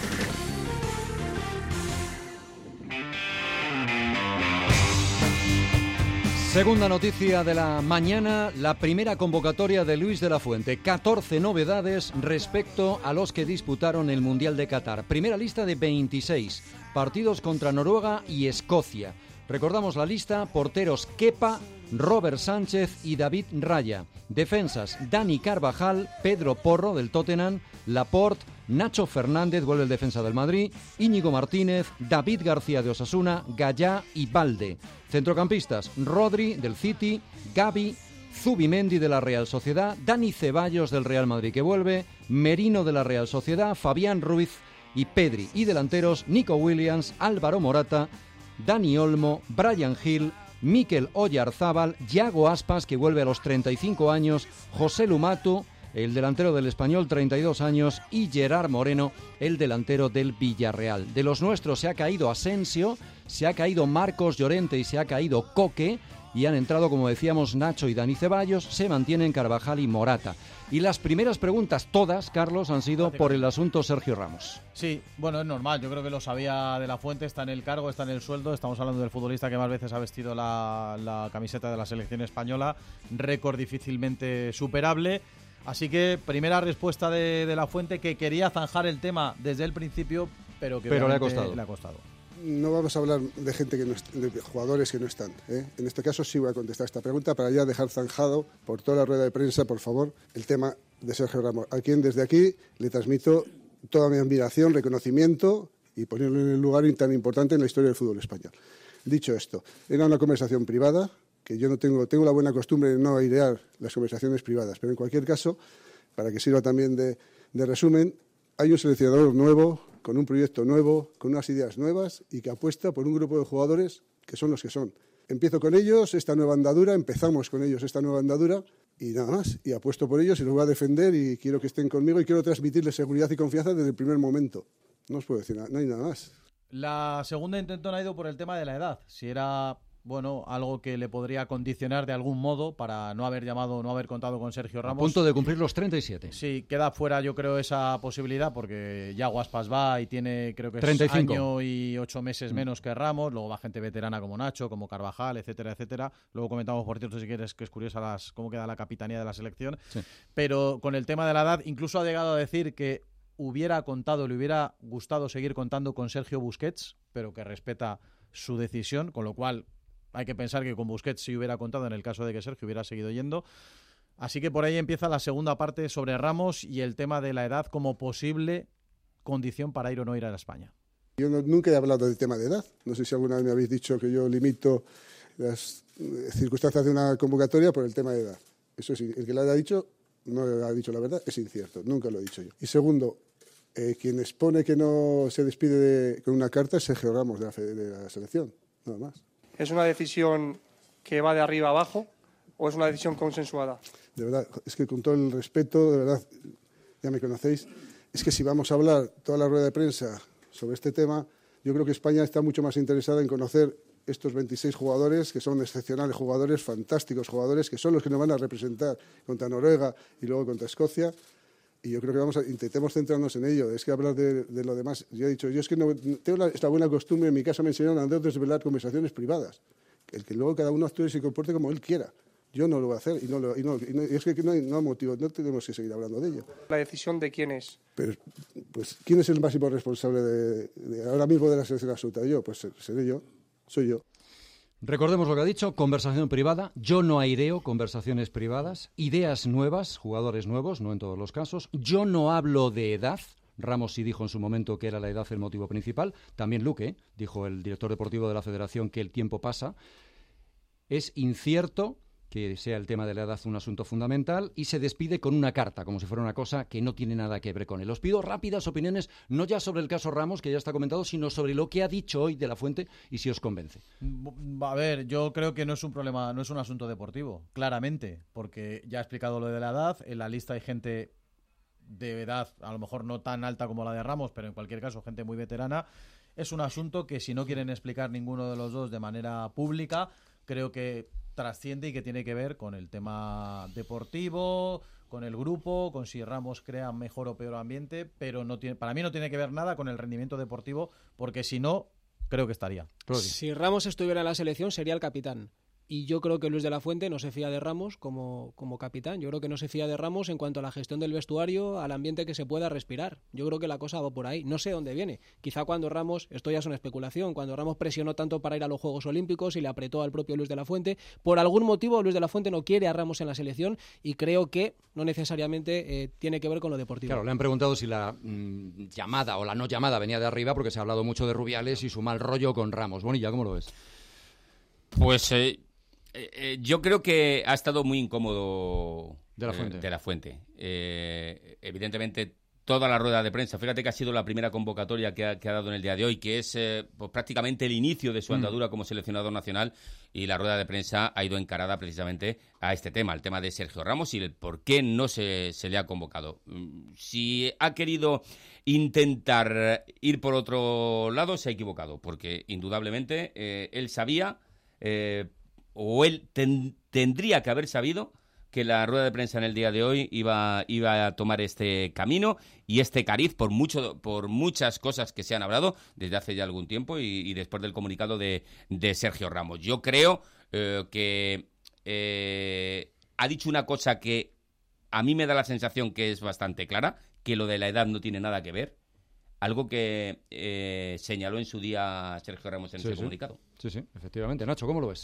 [SPEAKER 2] Segunda noticia de la mañana, la primera convocatoria de Luis de la Fuente. catorce novedades respecto a los que disputaron el Mundial de Qatar. Primera lista de veintiséis, partidos contra Noruega y Escocia. Recordamos la lista: porteros Kepa, Robert Sánchez y David Raya. Defensas: Dani Carvajal, Pedro Porro del Tottenham, Laporte, Nacho Fernández, vuelve el defensa del Madrid, Íñigo Martínez, David García de Osasuna, Gallá y Balde. Centrocampistas: Rodri del City, Gavi, Zubimendi de la Real Sociedad, Dani Ceballos del Real Madrid que vuelve, Merino de la Real Sociedad, Fabián Ruiz y Pedri. Y delanteros: Nico Williams, Álvaro Morata, Dani Olmo, Brian Hill, Mikel Oyarzábal, Yago Aspas, que vuelve a los treinta y cinco años, José Lumato, el delantero del Español, treinta y dos años, y Gerard Moreno, el delantero del Villarreal. De los nuestros se ha caído Asensio, se ha caído Marcos Llorente y se ha caído Coque, y han entrado, como decíamos, Nacho y Dani Ceballos. Se mantienen Carvajal y Morata. Y las primeras preguntas, todas, Carlos, han sido por el asunto Sergio Ramos.
[SPEAKER 10] Sí, bueno, es normal. Yo creo que lo sabía de la Fuente. Está en el cargo, está en el sueldo. Estamos hablando del futbolista que más veces ha vestido la, la camiseta de la selección española. Récord difícilmente superable. Así que primera respuesta de, de la Fuente, que quería zanjar el tema desde el principio, pero que
[SPEAKER 2] pero le ha costado.
[SPEAKER 10] Le ha costado.
[SPEAKER 27] No vamos a hablar de gente que no est- de jugadores que no están, ¿eh? En este caso sí voy a contestar esta pregunta para ya dejar zanjado por toda la rueda de prensa, por favor, el tema de Sergio Ramos, a quien desde aquí le transmito toda mi admiración, reconocimiento y ponerlo en el lugar tan importante en la historia del fútbol español. Dicho esto, era una conversación privada, que yo no tengo, tengo la buena costumbre de no airear las conversaciones privadas, pero en cualquier caso, para que sirva también de, de resumen, hay un seleccionador nuevo, con un proyecto nuevo, con unas ideas nuevas y que apuesta por un grupo de jugadores que son los que son. Empiezo con ellos esta nueva andadura, empezamos con ellos esta nueva andadura Y nada más, y apuesto por ellos y los voy a defender y quiero que estén conmigo y quiero transmitirles seguridad y confianza desde el primer momento. No os puedo decir nada, no hay nada más.
[SPEAKER 10] La segunda intentona ha ido por el tema de la edad. Si era, bueno, algo que le podría condicionar de algún modo para no haber llamado, no haber contado con Sergio Ramos.
[SPEAKER 2] A punto de cumplir los treinta y siete.
[SPEAKER 10] Sí, queda fuera yo creo esa posibilidad porque ya Guaspas va y tiene creo que es
[SPEAKER 2] treinta y cinco.
[SPEAKER 10] año y ocho meses menos que Ramos. Luego va gente veterana como Nacho, como Carvajal, etcétera, etcétera. Luego comentamos, por cierto, si quieres, que es curiosa las, cómo queda la capitanía de la selección.
[SPEAKER 2] Sí.
[SPEAKER 10] Pero con el tema de la edad, incluso ha llegado a decir que hubiera contado, le hubiera gustado seguir contando con Sergio Busquets, pero que respeta su decisión, con lo cual hay que pensar que con Busquets sí hubiera contado en el caso de que Sergio hubiera seguido yendo. Así que por ahí empieza la segunda parte sobre Ramos y el tema de la edad como posible condición para ir o no ir a España.
[SPEAKER 27] Yo no, nunca he hablado del tema de edad. No sé si alguna vez me habéis dicho que yo limito las circunstancias de una convocatoria por el tema de edad. Eso sí, el que lo haya dicho no ha dicho la verdad, es incierto. Nunca lo he dicho yo. Y segundo, eh, quien expone que no se despide de, con una carta es Sergio Ramos de la, de la selección, nada más.
[SPEAKER 3] ¿Es una decisión que va de arriba abajo o es una decisión consensuada?
[SPEAKER 27] De verdad, es que con todo el respeto, de verdad, ya me conocéis, es que si vamos a hablar toda la rueda de prensa sobre este tema, yo creo que España está mucho más interesada en conocer estos veintiséis jugadores, que son excepcionales jugadores, fantásticos jugadores, que son los que nos van a representar contra Noruega y luego contra Escocia. Y yo creo que vamos a, intentemos centrarnos en ello. Es que hablar de, de lo demás, yo he dicho, yo es que no, tengo la, esta buena costumbre, en mi casa me enseñaron a no desvelar conversaciones privadas. El que luego cada uno actúe y se comporte como él quiera. Yo no lo voy a hacer y, no lo, y, no, y, no, y es que no hay, no hay motivo, no tenemos que seguir hablando de ello.
[SPEAKER 3] ¿La decisión de quién es?
[SPEAKER 27] Pero, pues, ¿quién es el máximo responsable de, de ahora mismo de la selección absoluta? Yo, pues seré yo, soy yo.
[SPEAKER 2] Recordemos lo que ha dicho, conversación privada, yo no aireo conversaciones privadas, ideas nuevas, jugadores nuevos, no en todos los casos, yo no hablo de edad, Ramos sí dijo en su momento que era la edad el motivo principal, también Luque, dijo el director deportivo de la Federación, que el tiempo pasa, es incierto que sea el tema de la edad un asunto fundamental, y se despide con una carta, como si fuera una cosa que no tiene nada que ver con él. Os pido rápidas opiniones, no ya sobre el caso Ramos, que ya está comentado, sino sobre lo que ha dicho hoy de la Fuente y si os convence.
[SPEAKER 10] A ver, yo creo que no es un problema, no es un asunto deportivo, claramente, porque ya he explicado lo de la edad, en la lista hay gente de edad, a lo mejor no tan alta como la de Ramos, pero en cualquier caso gente muy veterana. Es un asunto que si no quieren explicar ninguno de los dos de manera pública, creo que trasciende y que tiene que ver con el tema deportivo, con el grupo, con si Ramos crea mejor o peor ambiente, pero no tiene, para mí no tiene que ver nada con el rendimiento deportivo, porque si no, creo que estaría.
[SPEAKER 12] Si Ramos estuviera en la selección, sería el capitán. Y yo creo que Luis de la Fuente no se fía de Ramos como, como capitán. Yo creo que no se fía de Ramos en cuanto a la gestión del vestuario, al ambiente que se pueda respirar. Yo creo que la cosa va por ahí. No sé dónde viene. Quizá cuando Ramos, esto ya es una especulación, cuando Ramos presionó tanto para ir a los Juegos Olímpicos y le apretó al propio Luis de la Fuente, por algún motivo Luis de la Fuente no quiere a Ramos en la selección y creo que no necesariamente eh, tiene que ver con lo deportivo.
[SPEAKER 2] Claro, le han preguntado si la mmm, llamada o la no llamada venía de arriba, porque se ha hablado mucho de Rubiales y su mal rollo con Ramos. Bonilla, ¿cómo lo ves?
[SPEAKER 4] Pues... Eh... Eh, eh, yo creo que ha estado muy incómodo
[SPEAKER 2] de la Fuente.
[SPEAKER 4] Eh, de la Fuente. Eh, evidentemente, toda la rueda de prensa, fíjate que ha sido la primera convocatoria que ha, que ha dado en el día de hoy, que es eh, pues, prácticamente el inicio de su andadura mm. como seleccionador nacional, y la rueda de prensa ha ido encarada precisamente a este tema, el tema de Sergio Ramos y el por qué no se, se le ha convocado. Si ha querido intentar ir por otro lado, se ha equivocado, porque indudablemente eh, él sabía... Eh, o él ten, tendría que haber sabido que la rueda de prensa en el día de hoy iba, iba a tomar este camino y este cariz por mucho por muchas cosas que se han hablado desde hace ya algún tiempo y, y después del comunicado de, de Sergio Ramos. Yo creo eh, que eh, ha dicho una cosa que a mí me da la sensación que es bastante clara, que lo de la edad no tiene nada que ver, algo que eh, señaló en su día Sergio Ramos en
[SPEAKER 2] sí,
[SPEAKER 4] ese
[SPEAKER 2] sí.
[SPEAKER 4] comunicado.
[SPEAKER 2] Sí, sí, efectivamente. Nacho, ¿cómo lo ves?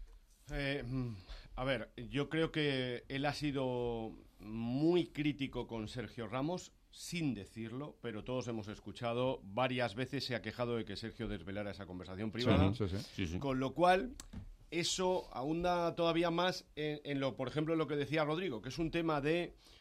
[SPEAKER 13] Eh, a ver, yo creo que él ha sido muy crítico con Sergio Ramos, sin decirlo, pero todos hemos escuchado, varias veces se ha quejado de que Sergio desvelara esa conversación privada,
[SPEAKER 2] sí, sí, sí. Sí, sí.
[SPEAKER 13] Con lo cual eso ahonda todavía más en, en lo, por ejemplo, en lo que decía Rodrigo, que es un tema de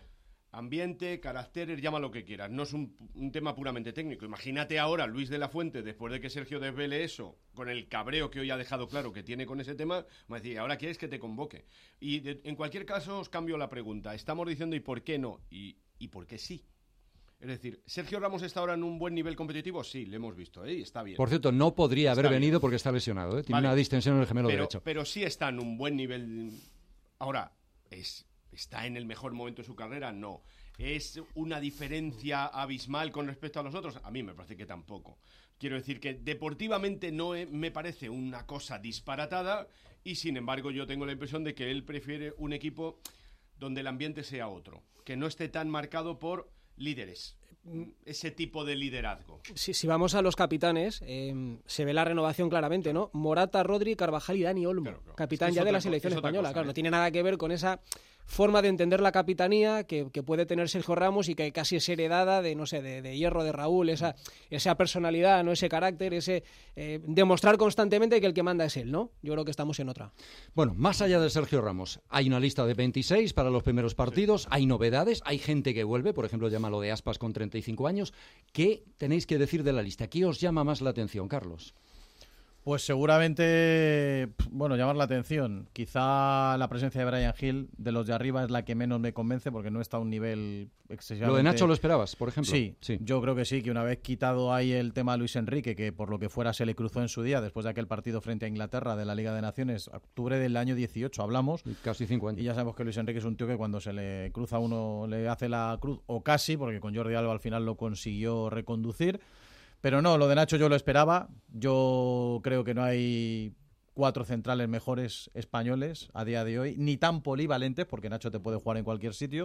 [SPEAKER 13] ambiente, caracteres, llama lo que quieras. No es un, un tema puramente técnico. Imagínate ahora Luis de la Fuente, después de que Sergio desvele eso, con el cabreo que hoy ha dejado claro que tiene con ese tema, va a decir, ahora quieres que te convoque. Y de, en cualquier caso os cambio la pregunta. Estamos diciendo ¿y por qué no? ¿Y, y por qué sí? Es decir, ¿Sergio Ramos está ahora en un buen nivel competitivo? Sí, lo hemos visto, ¿eh? Y está bien.
[SPEAKER 2] Por cierto, no podría haber
[SPEAKER 13] Está
[SPEAKER 2] venido
[SPEAKER 13] bien.
[SPEAKER 2] porque está lesionado, ¿eh? Tiene
[SPEAKER 13] Vale.
[SPEAKER 2] una distensión en el gemelo
[SPEAKER 13] pero,
[SPEAKER 2] derecho.
[SPEAKER 13] Pero sí está en un buen nivel. Ahora, ¿es, ¿está en el mejor momento de su carrera? No. ¿Es una diferencia abismal con respecto a los otros? A mí me parece que tampoco. Quiero decir que deportivamente no e- me parece una cosa disparatada y, sin embargo, yo tengo la impresión de que él prefiere un equipo donde el ambiente sea otro, que no esté tan marcado por líderes, ese tipo de liderazgo.
[SPEAKER 12] Si, si vamos a los capitanes, eh, se ve la renovación claramente, ¿no? Morata, Rodri, Carvajal y Dani Olmo,
[SPEAKER 13] Claro, claro.
[SPEAKER 12] capitán
[SPEAKER 13] Es que es
[SPEAKER 12] ya de
[SPEAKER 13] otra
[SPEAKER 12] la
[SPEAKER 13] co-
[SPEAKER 12] selección
[SPEAKER 13] es otra
[SPEAKER 12] española.
[SPEAKER 13] cosa,
[SPEAKER 12] Claro,
[SPEAKER 13] ¿eh?
[SPEAKER 12] no tiene nada que ver con esa forma de entender la capitanía que, que puede tener Sergio Ramos y que casi es heredada de, no sé, de, de Hierro, de Raúl, esa, esa personalidad, no ese carácter, ese eh, demostrar constantemente que el que manda es él, ¿no? Yo creo que estamos en otra.
[SPEAKER 2] Bueno, más allá de Sergio Ramos, hay una lista de veintiséis para los primeros partidos, hay novedades, hay gente que vuelve, por ejemplo, llama lo de Aspas con treinta y cinco años. ¿Qué tenéis que decir de la lista? ¿Qué os llama más la atención, Carlos?
[SPEAKER 10] Pues seguramente, bueno, llamar la atención. Quizá la presencia de Bryan Gil de los de arriba es la que menos me convence porque no está a un nivel excesivamente...
[SPEAKER 2] ¿Lo de Nacho lo esperabas, por ejemplo?
[SPEAKER 10] Sí, sí, yo creo que sí, que una vez quitado ahí el tema a Luis Enrique, que por lo que fuera se le cruzó en su día, después de aquel partido frente a Inglaterra de la Liga de Naciones, octubre del año dieciocho hablamos.
[SPEAKER 2] Casi cinco años.
[SPEAKER 10] Y ya sabemos que Luis Enrique es un tío que cuando se le cruza a uno le hace la cruz, o casi, porque con Jordi Alba al final lo consiguió reconducir. Pero no, lo de Nacho yo lo esperaba. Yo creo que no hay cuatro centrales mejores españoles a día de hoy, ni tan polivalentes, porque Nacho te puede jugar en cualquier sitio.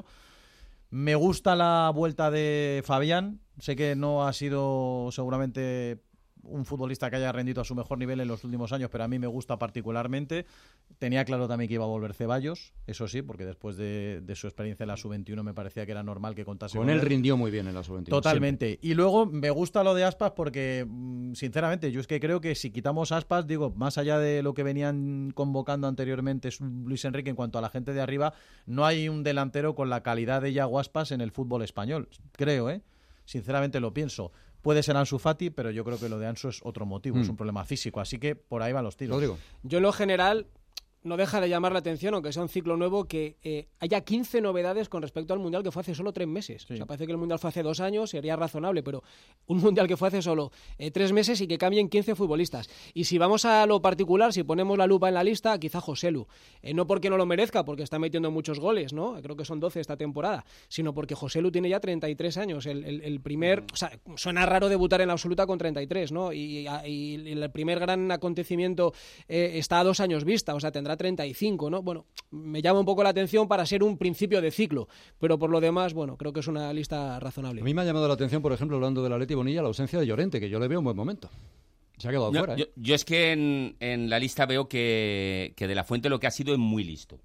[SPEAKER 10] Me gusta la vuelta de Fabián. Sé que no ha sido seguramente un futbolista que haya rendido a su mejor nivel en los últimos años, pero a mí me gusta particularmente. Tenía claro también que iba a volver Ceballos, eso sí, porque después de, de su experiencia en la sub veintiuno me parecía que era normal que contase
[SPEAKER 2] Con
[SPEAKER 10] con
[SPEAKER 2] él
[SPEAKER 10] él.
[SPEAKER 2] rindió muy bien en la sub veintiuno.
[SPEAKER 10] Totalmente.
[SPEAKER 2] Siempre.
[SPEAKER 10] Y luego me gusta lo de Aspas porque, sinceramente, yo es que creo que si quitamos Aspas, digo, más allá de lo que venían convocando anteriormente Luis Enrique en cuanto a la gente de arriba, no hay un delantero con la calidad de Yago Aspas en el fútbol español. Creo, ¿eh? Sinceramente lo pienso. Puede ser Ansu Fati, pero yo creo que lo de Ansu es otro motivo,
[SPEAKER 12] Mm.
[SPEAKER 10] es un problema físico, así que por ahí van los tiros.
[SPEAKER 2] Rodrigo.
[SPEAKER 12] Yo en lo general no deja de llamar la atención, aunque sea un ciclo nuevo, que eh, haya quince novedades con respecto al Mundial que fue hace solo tres meses.
[SPEAKER 10] Sí.
[SPEAKER 12] O sea, parece que el Mundial fue hace dos años, sería razonable, pero un Mundial que fue hace solo eh, tres meses y que cambien quince futbolistas. Y si vamos a lo particular, si ponemos la lupa en la lista, quizá Joselu. Eh, no porque no lo merezca, porque está metiendo muchos goles, ¿no? Creo que son doce esta temporada, sino porque Joselu tiene ya treinta y tres años. El, el, el primer... O sea, suena raro debutar en la absoluta con treinta y tres, ¿no? Y, y, y el primer gran acontecimiento eh, está a dos años vista, o sea, tendrá treinta y cinco, ¿no? Bueno, me llama un poco la atención para ser un principio de ciclo, pero por lo demás, bueno, creo que es una lista razonable.
[SPEAKER 2] A mí me ha llamado la atención, por ejemplo, hablando del Atleti Bonilla, la ausencia de Llorente, que yo le veo en buen momento. Se ha quedado
[SPEAKER 4] No,
[SPEAKER 2] fuera, ¿eh?
[SPEAKER 4] yo, yo es que en, en la lista veo que, que De La Fuente lo que ha sido es muy listo.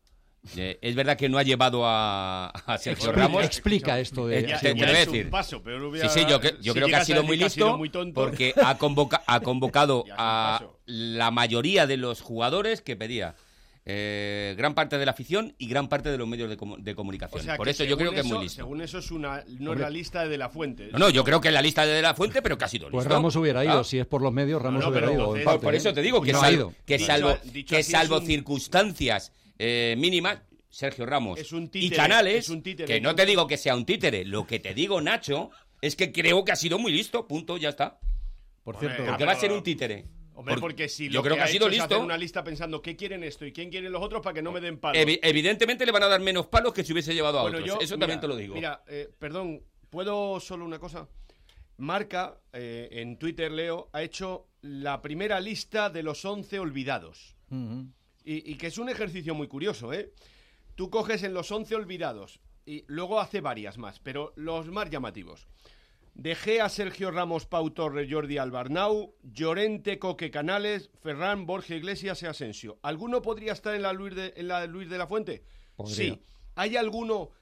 [SPEAKER 4] Eh, es verdad que no ha llevado a, a Sergio
[SPEAKER 2] Explica-
[SPEAKER 4] Ramos.
[SPEAKER 2] explica esto de-
[SPEAKER 4] Eh,
[SPEAKER 2] Ya-
[SPEAKER 4] te, te
[SPEAKER 2] ya
[SPEAKER 4] lo voy a
[SPEAKER 2] es un
[SPEAKER 4] decir.
[SPEAKER 13] paso, pero no hubiera-
[SPEAKER 4] sí, sí, yo, que- yo
[SPEAKER 13] si
[SPEAKER 4] creo que ha
[SPEAKER 13] llegas a
[SPEAKER 4] sido muy
[SPEAKER 13] decir que ha sido
[SPEAKER 4] listo
[SPEAKER 13] muy tonto.
[SPEAKER 4] porque ha, convoca- ha convocado
[SPEAKER 13] Ya es un
[SPEAKER 4] a
[SPEAKER 13] paso.
[SPEAKER 4] la mayoría de los jugadores que pedía. Eh, gran parte de la afición y gran parte de los medios de, comu- de comunicación.
[SPEAKER 13] O sea,
[SPEAKER 4] Por
[SPEAKER 13] que
[SPEAKER 4] eso yo
[SPEAKER 13] según
[SPEAKER 4] creo que es
[SPEAKER 13] eso-
[SPEAKER 4] muy listo.
[SPEAKER 13] Según eso es una, no
[SPEAKER 2] Hombre.
[SPEAKER 13] es la lista de, de la Fuente.
[SPEAKER 4] No, no, yo creo que es la lista de La Fuente, pero que ha sido listo.
[SPEAKER 2] Pues Ramos hubiera ido,
[SPEAKER 4] Ah.
[SPEAKER 2] si es por los medios, Ramos
[SPEAKER 13] No, no,
[SPEAKER 2] hubiera
[SPEAKER 13] pero
[SPEAKER 2] ido.
[SPEAKER 13] entonces-
[SPEAKER 2] en
[SPEAKER 4] Por,
[SPEAKER 2] parte,
[SPEAKER 4] por
[SPEAKER 2] ¿eh?
[SPEAKER 4] eso te digo que,
[SPEAKER 2] No ha
[SPEAKER 4] salvo,
[SPEAKER 2] ido.
[SPEAKER 4] que
[SPEAKER 13] Dicho-
[SPEAKER 4] salvo,
[SPEAKER 13] dicho
[SPEAKER 4] que
[SPEAKER 13] así,
[SPEAKER 4] salvo
[SPEAKER 13] es un-
[SPEAKER 4] circunstancias eh, mínimas, Sergio Ramos
[SPEAKER 13] Es un
[SPEAKER 4] y
[SPEAKER 13] títere,
[SPEAKER 4] Canales,
[SPEAKER 13] es un títere,
[SPEAKER 4] que no te digo que sea un títere, lo que te digo, Nacho, es que creo que ha sido muy listo, punto, ya está.
[SPEAKER 10] Por
[SPEAKER 13] Hombre,
[SPEAKER 10] cierto,
[SPEAKER 4] Porque va a ser un títere.
[SPEAKER 13] Hombre,
[SPEAKER 4] Por-
[SPEAKER 13] porque si
[SPEAKER 4] yo
[SPEAKER 13] lo
[SPEAKER 4] creo que ha sido
[SPEAKER 13] hecho es hacer
[SPEAKER 4] listo.
[SPEAKER 13] una lista pensando qué quieren esto y quién quieren los otros para que no me den palos.
[SPEAKER 4] Evi- evidentemente le van a dar menos palos que si hubiese llevado a
[SPEAKER 13] Bueno,
[SPEAKER 4] otros.
[SPEAKER 13] yo-
[SPEAKER 4] Eso
[SPEAKER 13] mira,
[SPEAKER 4] también te lo digo.
[SPEAKER 13] Mira, eh, perdón, ¿puedo solo una cosa? Marca, eh, en Twitter, Leo, ha hecho la primera lista de los once olvidados.
[SPEAKER 10] Ujú.
[SPEAKER 13] Y, y que es un ejercicio muy curioso, ¿eh? Tú coges en los once olvidados y luego hace varias más, pero los más llamativos. De Gea, Sergio Ramos, Pau Torres, Jordi Albarnau, Llorente, Coque, Canales, Ferran, Borja Iglesias y Asensio. ¿Alguno podría estar en la Luis de, en la Luis de la Fuente?
[SPEAKER 2] Podría.
[SPEAKER 13] Sí. ¿Hay alguno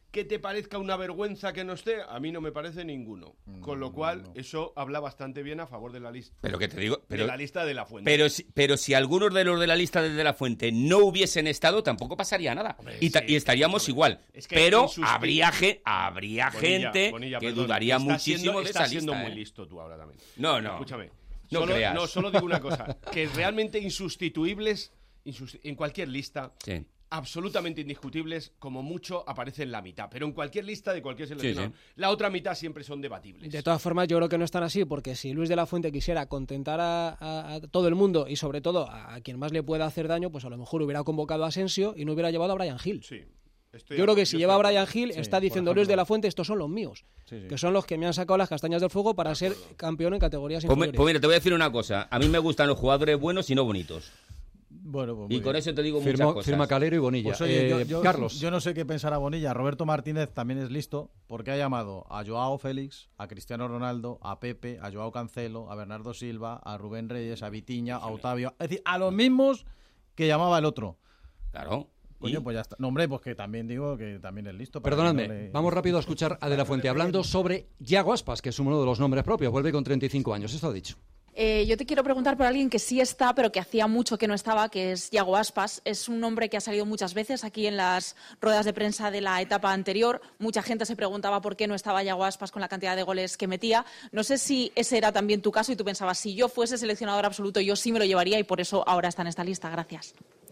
[SPEAKER 13] que te parezca una vergüenza que no esté, a mí no me parece ninguno. Con lo cual, no. eso habla bastante bien a favor de la lista.
[SPEAKER 4] Pero que te digo, pero,
[SPEAKER 13] de la lista de la Fuente.
[SPEAKER 4] Pero si, pero si algunos de los de la lista de la Fuente no hubiesen estado, tampoco pasaría nada. Hombre, y, sí, y estaríamos hombre. igual. Es que pero habría, ge, habría Bonilla, gente Bonilla, que perdón, dudaría muchísimo
[SPEAKER 13] siendo,
[SPEAKER 4] de esa
[SPEAKER 13] estás siendo
[SPEAKER 4] lista.
[SPEAKER 13] muy
[SPEAKER 4] ¿eh?
[SPEAKER 13] listo tú ahora también.
[SPEAKER 4] No, no.
[SPEAKER 13] Escúchame.
[SPEAKER 4] No
[SPEAKER 13] solo,
[SPEAKER 4] creas.
[SPEAKER 13] No, solo digo una cosa. Que realmente insustituibles insust- en cualquier lista... Sí. absolutamente indiscutibles, como mucho aparece en la mitad, pero en cualquier lista de cualquier seleccionador. Sí, sí. La otra mitad siempre son debatibles.
[SPEAKER 12] De todas formas, yo creo que no están así, porque si Luis de la Fuente quisiera contentar a, a, a todo el mundo y sobre todo a, a quien más le pueda hacer daño, pues a lo mejor hubiera convocado a Asensio y no hubiera llevado a Bryan Gil.
[SPEAKER 13] Sí.
[SPEAKER 12] Yo creo que si lleva a Bryan Gil, sí, está diciendo Luis de la Fuente, estos son los míos, sí, sí. que son los que me han sacado las castañas del fuego para ser campeón en categorías
[SPEAKER 4] pues
[SPEAKER 12] inferiores.
[SPEAKER 4] Me, pues mira, te voy a decir una cosa, a mí me gustan los jugadores buenos y no bonitos.
[SPEAKER 10] Bueno, pues
[SPEAKER 4] y con
[SPEAKER 10] bien.
[SPEAKER 4] eso te digo
[SPEAKER 2] Firmo,
[SPEAKER 4] muchas cosas.
[SPEAKER 2] Firma Calero y Bonilla.
[SPEAKER 10] Pues oye,
[SPEAKER 2] eh,
[SPEAKER 10] yo, yo,
[SPEAKER 2] Carlos.
[SPEAKER 10] Yo no sé qué pensará Bonilla. Roberto Martínez también es listo porque ha llamado a Joao Félix, a Cristiano Ronaldo, a Pepe, a Joao Cancelo, a Bernardo Silva, a Rubén Reyes, a Vitinha, a Otavio. Es decir, a los mismos que llamaba el otro.
[SPEAKER 4] Claro.
[SPEAKER 10] Coño, pues ya está. No, hombre, pues que también digo que también es listo. Para
[SPEAKER 2] Perdonadme,
[SPEAKER 10] no le...
[SPEAKER 2] vamos rápido a escuchar a De la Fuente hablando sobre Yago Aspas, que es uno de los nombres propios. Vuelve con treinta y cinco años, esto ha dicho.
[SPEAKER 5] Eh, yo te quiero preguntar por alguien que sí está, pero que hacía mucho que no estaba, que es Yago Aspas. Es un nombre que ha salido muchas veces aquí en las ruedas de prensa de la etapa anterior. Mucha gente se preguntaba por qué no estaba Yago Aspas con la cantidad de goles que metía. No sé si ese era también tu caso y tú pensabas, si yo fuese seleccionador absoluto, yo sí me lo llevaría y por eso ahora está en esta lista. Gracias.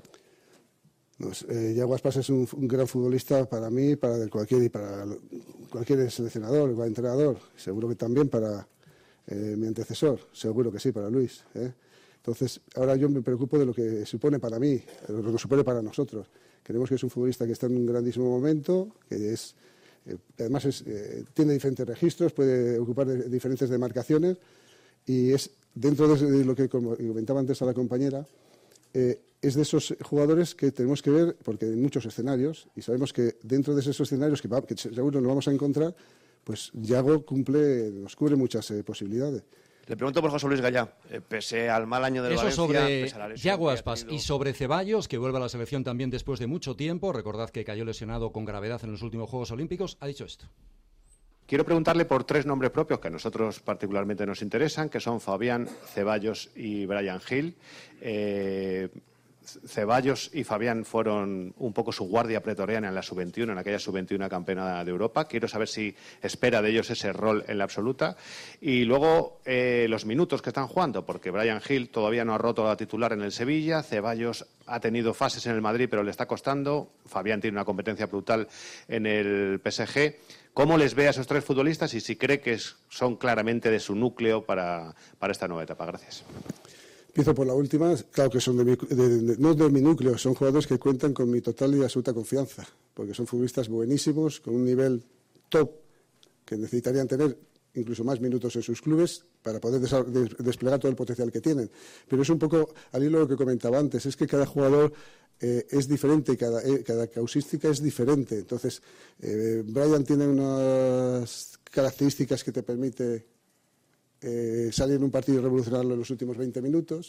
[SPEAKER 27] No, eh, Yago Aspas es un, un gran futbolista para mí, para cualquier, para cualquier seleccionador, cualquier entrenador. Seguro que también para... Eh, mi antecesor, seguro que sí, para Luis. ¿eh? Entonces, ahora yo me preocupo de lo que supone para mí, de lo que supone para nosotros. Creemos que es un futbolista que está en un grandísimo momento, que es, eh, además es, eh, tiene diferentes registros, puede ocupar de, diferentes demarcaciones y es, dentro de lo que comentaba antes a la compañera, eh, es de esos jugadores que tenemos que ver, porque hay muchos escenarios, y sabemos que dentro de esos escenarios que, va, que seguro nos vamos a encontrar, pues Yago cumple, nos cubre muchas eh, posibilidades.
[SPEAKER 6] Le pregunto por José Luis Gallá, eh, pese al mal año del
[SPEAKER 2] Eso
[SPEAKER 6] Valencia...
[SPEAKER 2] sobre
[SPEAKER 6] sobre
[SPEAKER 2] Yago Aspas tenido... y sobre Ceballos, que vuelve a la selección también después de mucho tiempo. Recordad que cayó lesionado con gravedad en los últimos Juegos Olímpicos. Ha dicho esto.
[SPEAKER 7] Quiero preguntarle por tres nombres propios que a nosotros particularmente nos interesan, que son Fabián, Ceballos y Bryan Gil. Eh... Ceballos y Fabián fueron un poco su guardia pretoriana en la sub veintiuno, en aquella sub veintiuno campeona de Europa. Quiero saber si espera de ellos ese rol en la absoluta. Y luego eh, los minutos que están jugando, porque Bryan Gil todavía no ha roto la titular en el Sevilla, Ceballos ha tenido fases en el Madrid pero le está costando, Fabián tiene una competencia brutal en el P S G. ¿Cómo les ve a esos tres futbolistas y si cree que son claramente de su núcleo para, para esta nueva etapa? Gracias.
[SPEAKER 27] Empiezo por la última. Claro que son de mi, de, de, no de mi núcleo, son jugadores que cuentan con mi total y absoluta confianza, porque son futbolistas buenísimos, con un nivel top, que necesitarían tener incluso más minutos en sus clubes para poder des desplegar todo el potencial que tienen. Pero es un poco, al hilo de lo que comentaba antes, es que cada jugador eh, es diferente y cada, eh, cada causística es diferente. Entonces, eh, Bryan tiene unas características que te permite... Eh, salir en un partido y revolucionarlo en los últimos veinte minutos.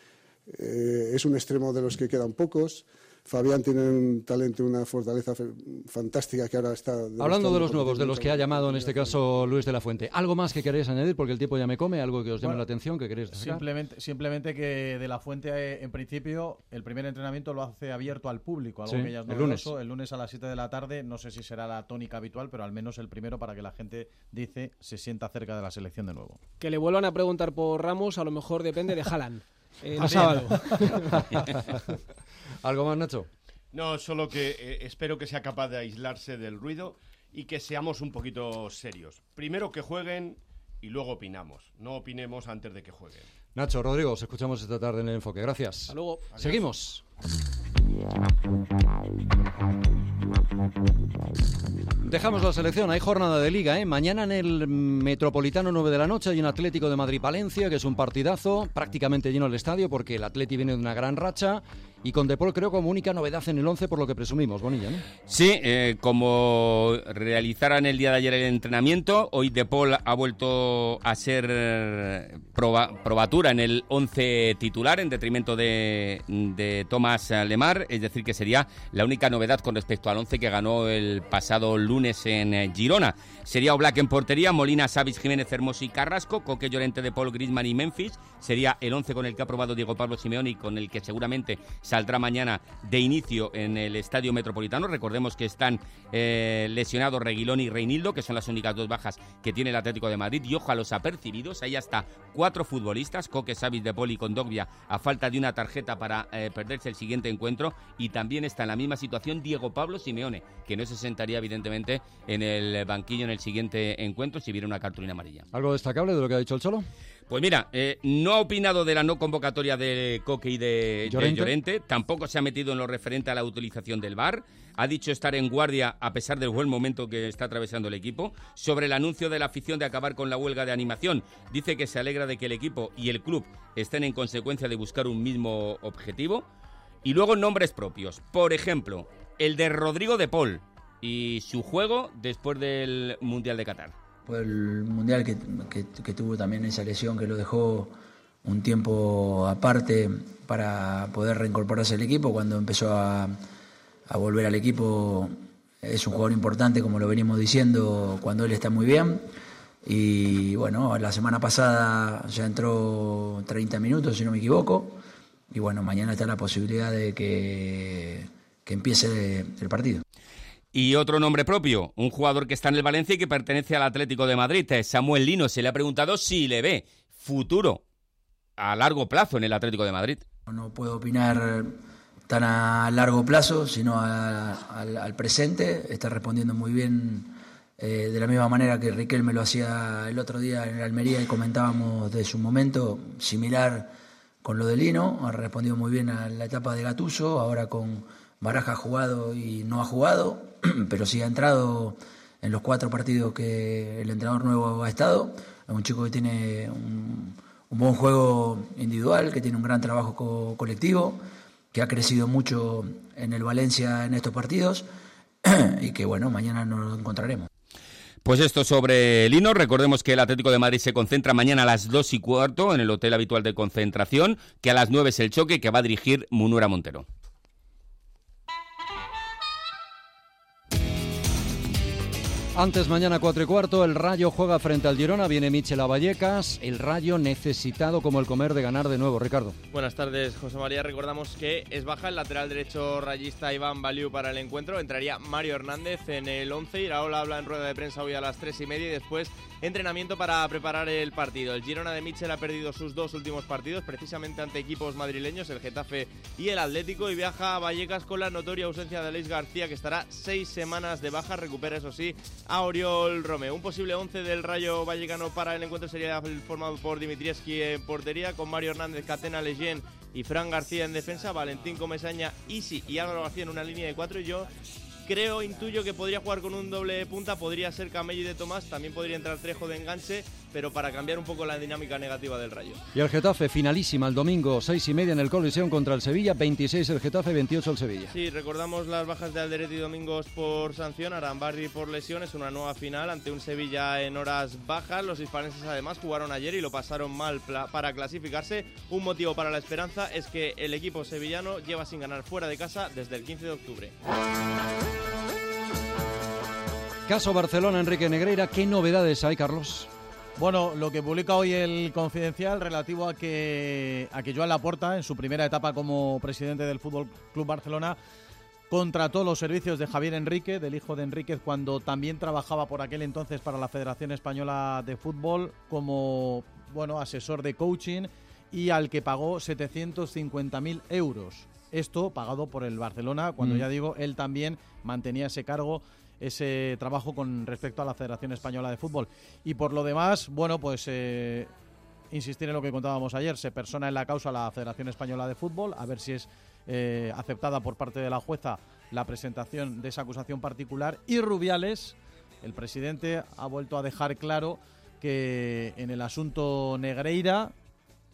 [SPEAKER 27] Eh, es un extremo de los que quedan pocos. Fabián tiene un talento y una fortaleza fantástica que ahora está...
[SPEAKER 2] Hablando de los nuevos, de los que ha llamado en este caso Luis de la Fuente, ¿algo más que queréis añadir? Porque el tiempo ya me come, algo que os llame bueno, la atención, que queréis destacar.
[SPEAKER 10] Simplemente, simplemente que de la Fuente, eh, en principio, el primer entrenamiento lo hace abierto al público, algo
[SPEAKER 2] sí,
[SPEAKER 10] que ya es novedoso. El lunes. el lunes a las siete de la tarde, no sé si será la tónica habitual, pero al menos el primero para que la gente, dice, se sienta cerca de la selección de nuevo.
[SPEAKER 12] Que le vuelvan a preguntar por Ramos, a lo mejor depende de Haaland. El sábado.
[SPEAKER 2] ¿Algo más, Nacho?
[SPEAKER 13] No, solo que eh, espero que sea capaz de aislarse del ruido y que seamos un poquito serios. Primero que jueguen y luego opinamos. No opinemos antes de que jueguen.
[SPEAKER 2] Nacho, Rodrigo, os escuchamos esta tarde en El Enfoque. Gracias.
[SPEAKER 12] Hasta luego.
[SPEAKER 2] Seguimos. Dejamos la selección, hay jornada de Liga, ¿eh? Mañana en el Metropolitano nueve de la noche hay un Atlético de Madrid-Palencia, que es un partidazo, prácticamente lleno el estadio porque el Atleti viene de una gran racha y con De Paul creo como única novedad en el once por lo que presumimos, Bonilla, ¿no?
[SPEAKER 4] Sí, eh, como realizaran el día de ayer el entrenamiento, hoy De Paul ha vuelto a ser proba, probatura en el once titular en detrimento de, de Thomas Lemar, es decir que sería la única novedad con respecto al once que ganó el pasado lunes en Girona. Sería Oblak en portería, Molina, Savic, Jiménez, Hermoso y Carrasco, Coque, Llorente, De Paul, Griezmann y Memphis. Sería el once con el que ha probado Diego Pablo Simeone y con el que seguramente saldrá mañana de inicio en el Estadio Metropolitano. Recordemos que están eh, lesionados Reguilón y Reinildo, que son las únicas dos bajas que tiene el Atlético de Madrid. Y ojo a los apercibidos, hay hasta cuatro futbolistas, Coque, Savic, De Paul y Kondogbia, a falta de una tarjeta para eh, perderse el siguiente encuentro. Y también está en la misma situación Diego Pablo Simeone, que no se sentaría evidentemente en el banquillo en el siguiente encuentro si hubiera una cartulina amarilla.
[SPEAKER 2] ¿Algo destacable de lo que ha dicho el Cholo?
[SPEAKER 4] Pues mira, eh, no ha opinado de la no convocatoria de Coque y de Llorente. de Llorente, tampoco se ha metido en lo referente a la utilización del V A R, ha dicho estar en guardia a pesar del buen momento que está atravesando el equipo. Sobre el anuncio de la afición de acabar con la huelga de animación, dice que se alegra de que el equipo y el club estén en consecuencia de buscar un mismo objetivo. Y luego nombres propios, por ejemplo, el de Rodrigo De Paul y su juego después del Mundial de Qatar.
[SPEAKER 8] Fue el Mundial que, que, que tuvo también esa lesión que lo dejó un tiempo aparte para poder reincorporarse al equipo. Cuando empezó a, a volver al equipo, es un jugador importante, como lo venimos diciendo, cuando él está muy bien. Y bueno, la semana pasada ya entró treinta minutos, si no me equivoco. Y bueno, mañana está la posibilidad de que, que empiece el partido.
[SPEAKER 4] Y otro nombre propio, un jugador que está en el Valencia y que pertenece al Atlético de Madrid, Samuel Lino. Se le ha preguntado si le ve futuro a largo plazo en el Atlético de Madrid.
[SPEAKER 8] No puedo opinar tan a largo plazo, sino a, a, al presente. Está respondiendo muy bien, eh, de la misma manera que Riquelme lo hacía el otro día en el Almería y comentábamos de su momento, similar con lo de Lino. Ha respondido muy bien a la etapa de Gattuso, ahora con Baraja ha jugado y no ha jugado, pero sí ha entrado en los cuatro partidos que el entrenador nuevo ha estado. Es un chico que tiene un, un buen juego individual, que tiene un gran trabajo co- colectivo, que ha crecido mucho en el Valencia en estos partidos y que, bueno, mañana nos lo encontraremos.
[SPEAKER 4] Pues esto sobre Lino. Recordemos que el Atlético de Madrid se concentra mañana a las dos y cuarto en el hotel habitual de concentración, que a las nueve es el choque que va a dirigir Munura Montero.
[SPEAKER 2] Antes, mañana cuatro y cuarto, el Rayo juega frente al Girona, viene Michel a Vallecas, el Rayo necesitado como el comer de ganar de nuevo. Ricardo.
[SPEAKER 9] Buenas tardes, José María. Recordamos que es baja el lateral derecho rayista Iván Baliu para el encuentro. Entraría Mario Hernández en el once. Iraola habla en rueda de prensa hoy a las tres y media y después entrenamiento para preparar el partido. El Girona de Michel ha perdido sus dos últimos partidos, precisamente ante equipos madrileños, el Getafe y el Atlético, y viaja a Vallecas con la notoria ausencia de Aleix García, que estará seis semanas de baja. Recupera, eso sí, a Oriol Romeu. Un posible once del Rayo Vallecano para el encuentro sería formado por Dimitrievski en portería, con Mario Hernández, Catena, Lejean y Fran García en defensa, Valentín Comesaña, Isi y Álvaro García en una línea de cuatro. Y yo creo, intuyo que podría jugar con un doble punta, podría ser Camello y De Tomás, también podría entrar Trejo de enganche, pero para cambiar un poco la dinámica negativa del Rayo.
[SPEAKER 2] Y el Getafe, finalísima el domingo, seis y media en el Coliseum contra el Sevilla, veintiséis el Getafe, veintiocho el Sevilla.
[SPEAKER 9] Sí, recordamos las bajas de Alderete y Domingos por sanción, Arambarri por lesiones, una nueva final ante un Sevilla en horas bajas. Los hispaneses además jugaron ayer y lo pasaron mal para clasificarse. Un motivo para la esperanza es que el equipo sevillano lleva sin ganar fuera de casa desde el quince de octubre.
[SPEAKER 2] Caso Barcelona, Enrique Negreira, ¿qué novedades hay, Carlos?
[SPEAKER 10] Bueno, lo que publica hoy el Confidencial relativo a que, a que Joan Laporta, en su primera etapa como presidente del Fútbol Club Barcelona, contrató los servicios de Javier Enríquez, del hijo de Enríquez, cuando también trabajaba por aquel entonces para la Federación Española de Fútbol como, bueno, asesor de coaching, y al que pagó setecientos cincuenta mil euros. Esto pagado por el Barcelona, cuando mm. ya digo, él también mantenía ese cargo, ese trabajo con respecto a la Federación Española de Fútbol. Y por lo demás, bueno, pues eh, insistir en lo que contábamos ayer, se persona en la causa la Federación Española de Fútbol, a ver si es eh, aceptada por parte de la jueza la presentación de esa acusación particular. Y Rubiales, el presidente, ha vuelto a dejar claro que en el asunto Negreira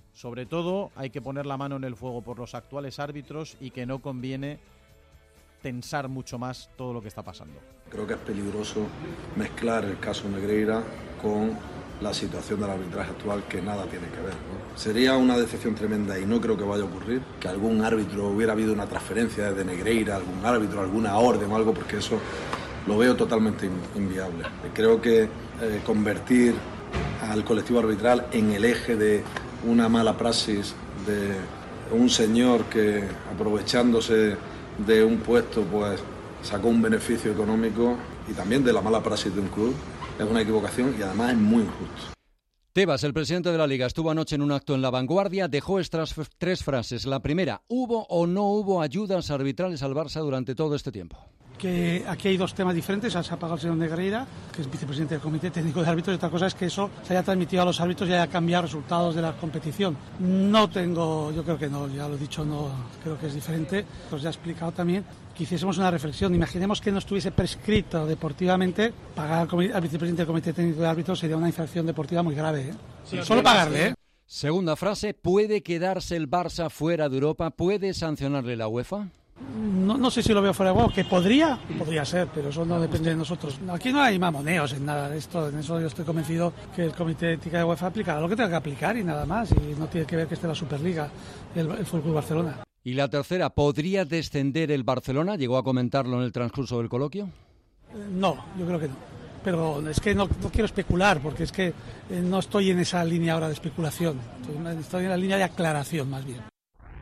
[SPEAKER 10] Sobre todo hay que poner la mano en el fuego por los actuales árbitros y que no conviene tensar mucho más todo lo que está pasando.
[SPEAKER 11] Creo que es peligroso mezclar el caso Negreira con la situación del arbitraje actual, que nada tiene que ver, ¿no? Sería una decepción tremenda, y no creo que vaya a ocurrir, que algún árbitro hubiera habido una transferencia desde Negreira, algún árbitro, alguna orden o algo, porque eso lo veo totalmente inviable. Creo que eh, convertir al colectivo arbitral en el eje de una mala praxis de un señor que, aprovechándose de un puesto, pues sacó un beneficio económico, y también de la mala praxis de un club, es una equivocación y además es muy injusto.
[SPEAKER 2] Tebas, el presidente de la Liga, estuvo anoche en un acto en La Vanguardia, dejó estas tres frases. La primera: ¿hubo o no hubo ayudas arbitrales al Barça durante todo este tiempo?
[SPEAKER 14] Que aquí hay dos temas diferentes. Se ha pagado el señor Negreira, que es vicepresidente del Comité Técnico de Árbitros, y otra cosa es que eso se haya transmitido a los árbitros y haya cambiado resultados de la competición. No tengo, yo creo que no, ya lo he dicho, no creo que es diferente. Pues ya he explicado también que hiciésemos una reflexión. Imaginemos que no estuviese prescrito deportivamente, pagar al, al vicepresidente del Comité Técnico de Árbitros sería una infracción deportiva muy grave, ¿eh? Sí, solo pagarle, ¿eh?
[SPEAKER 2] Segunda frase: ¿puede quedarse el Barça fuera de Europa? ¿Puede sancionarle la UEFA?
[SPEAKER 14] No, no sé si lo veo fuera de juego, que podría, podría ser, pero eso no depende de nosotros. Aquí no hay mamoneos en nada de esto, en eso yo estoy convencido que el Comité de Ética de UEFA aplicará lo que tenga que aplicar y nada más, y no tiene que ver que esté la Superliga, el, el Fútbol Club Barcelona.
[SPEAKER 2] Y la tercera: ¿podría descender el Barcelona? ¿Llegó a comentarlo en el transcurso del coloquio?
[SPEAKER 14] Eh, no, yo creo que no. Pero es que no, no quiero especular, porque es que eh, no estoy en esa línea ahora de especulación, estoy, estoy en la línea de aclaración más bien.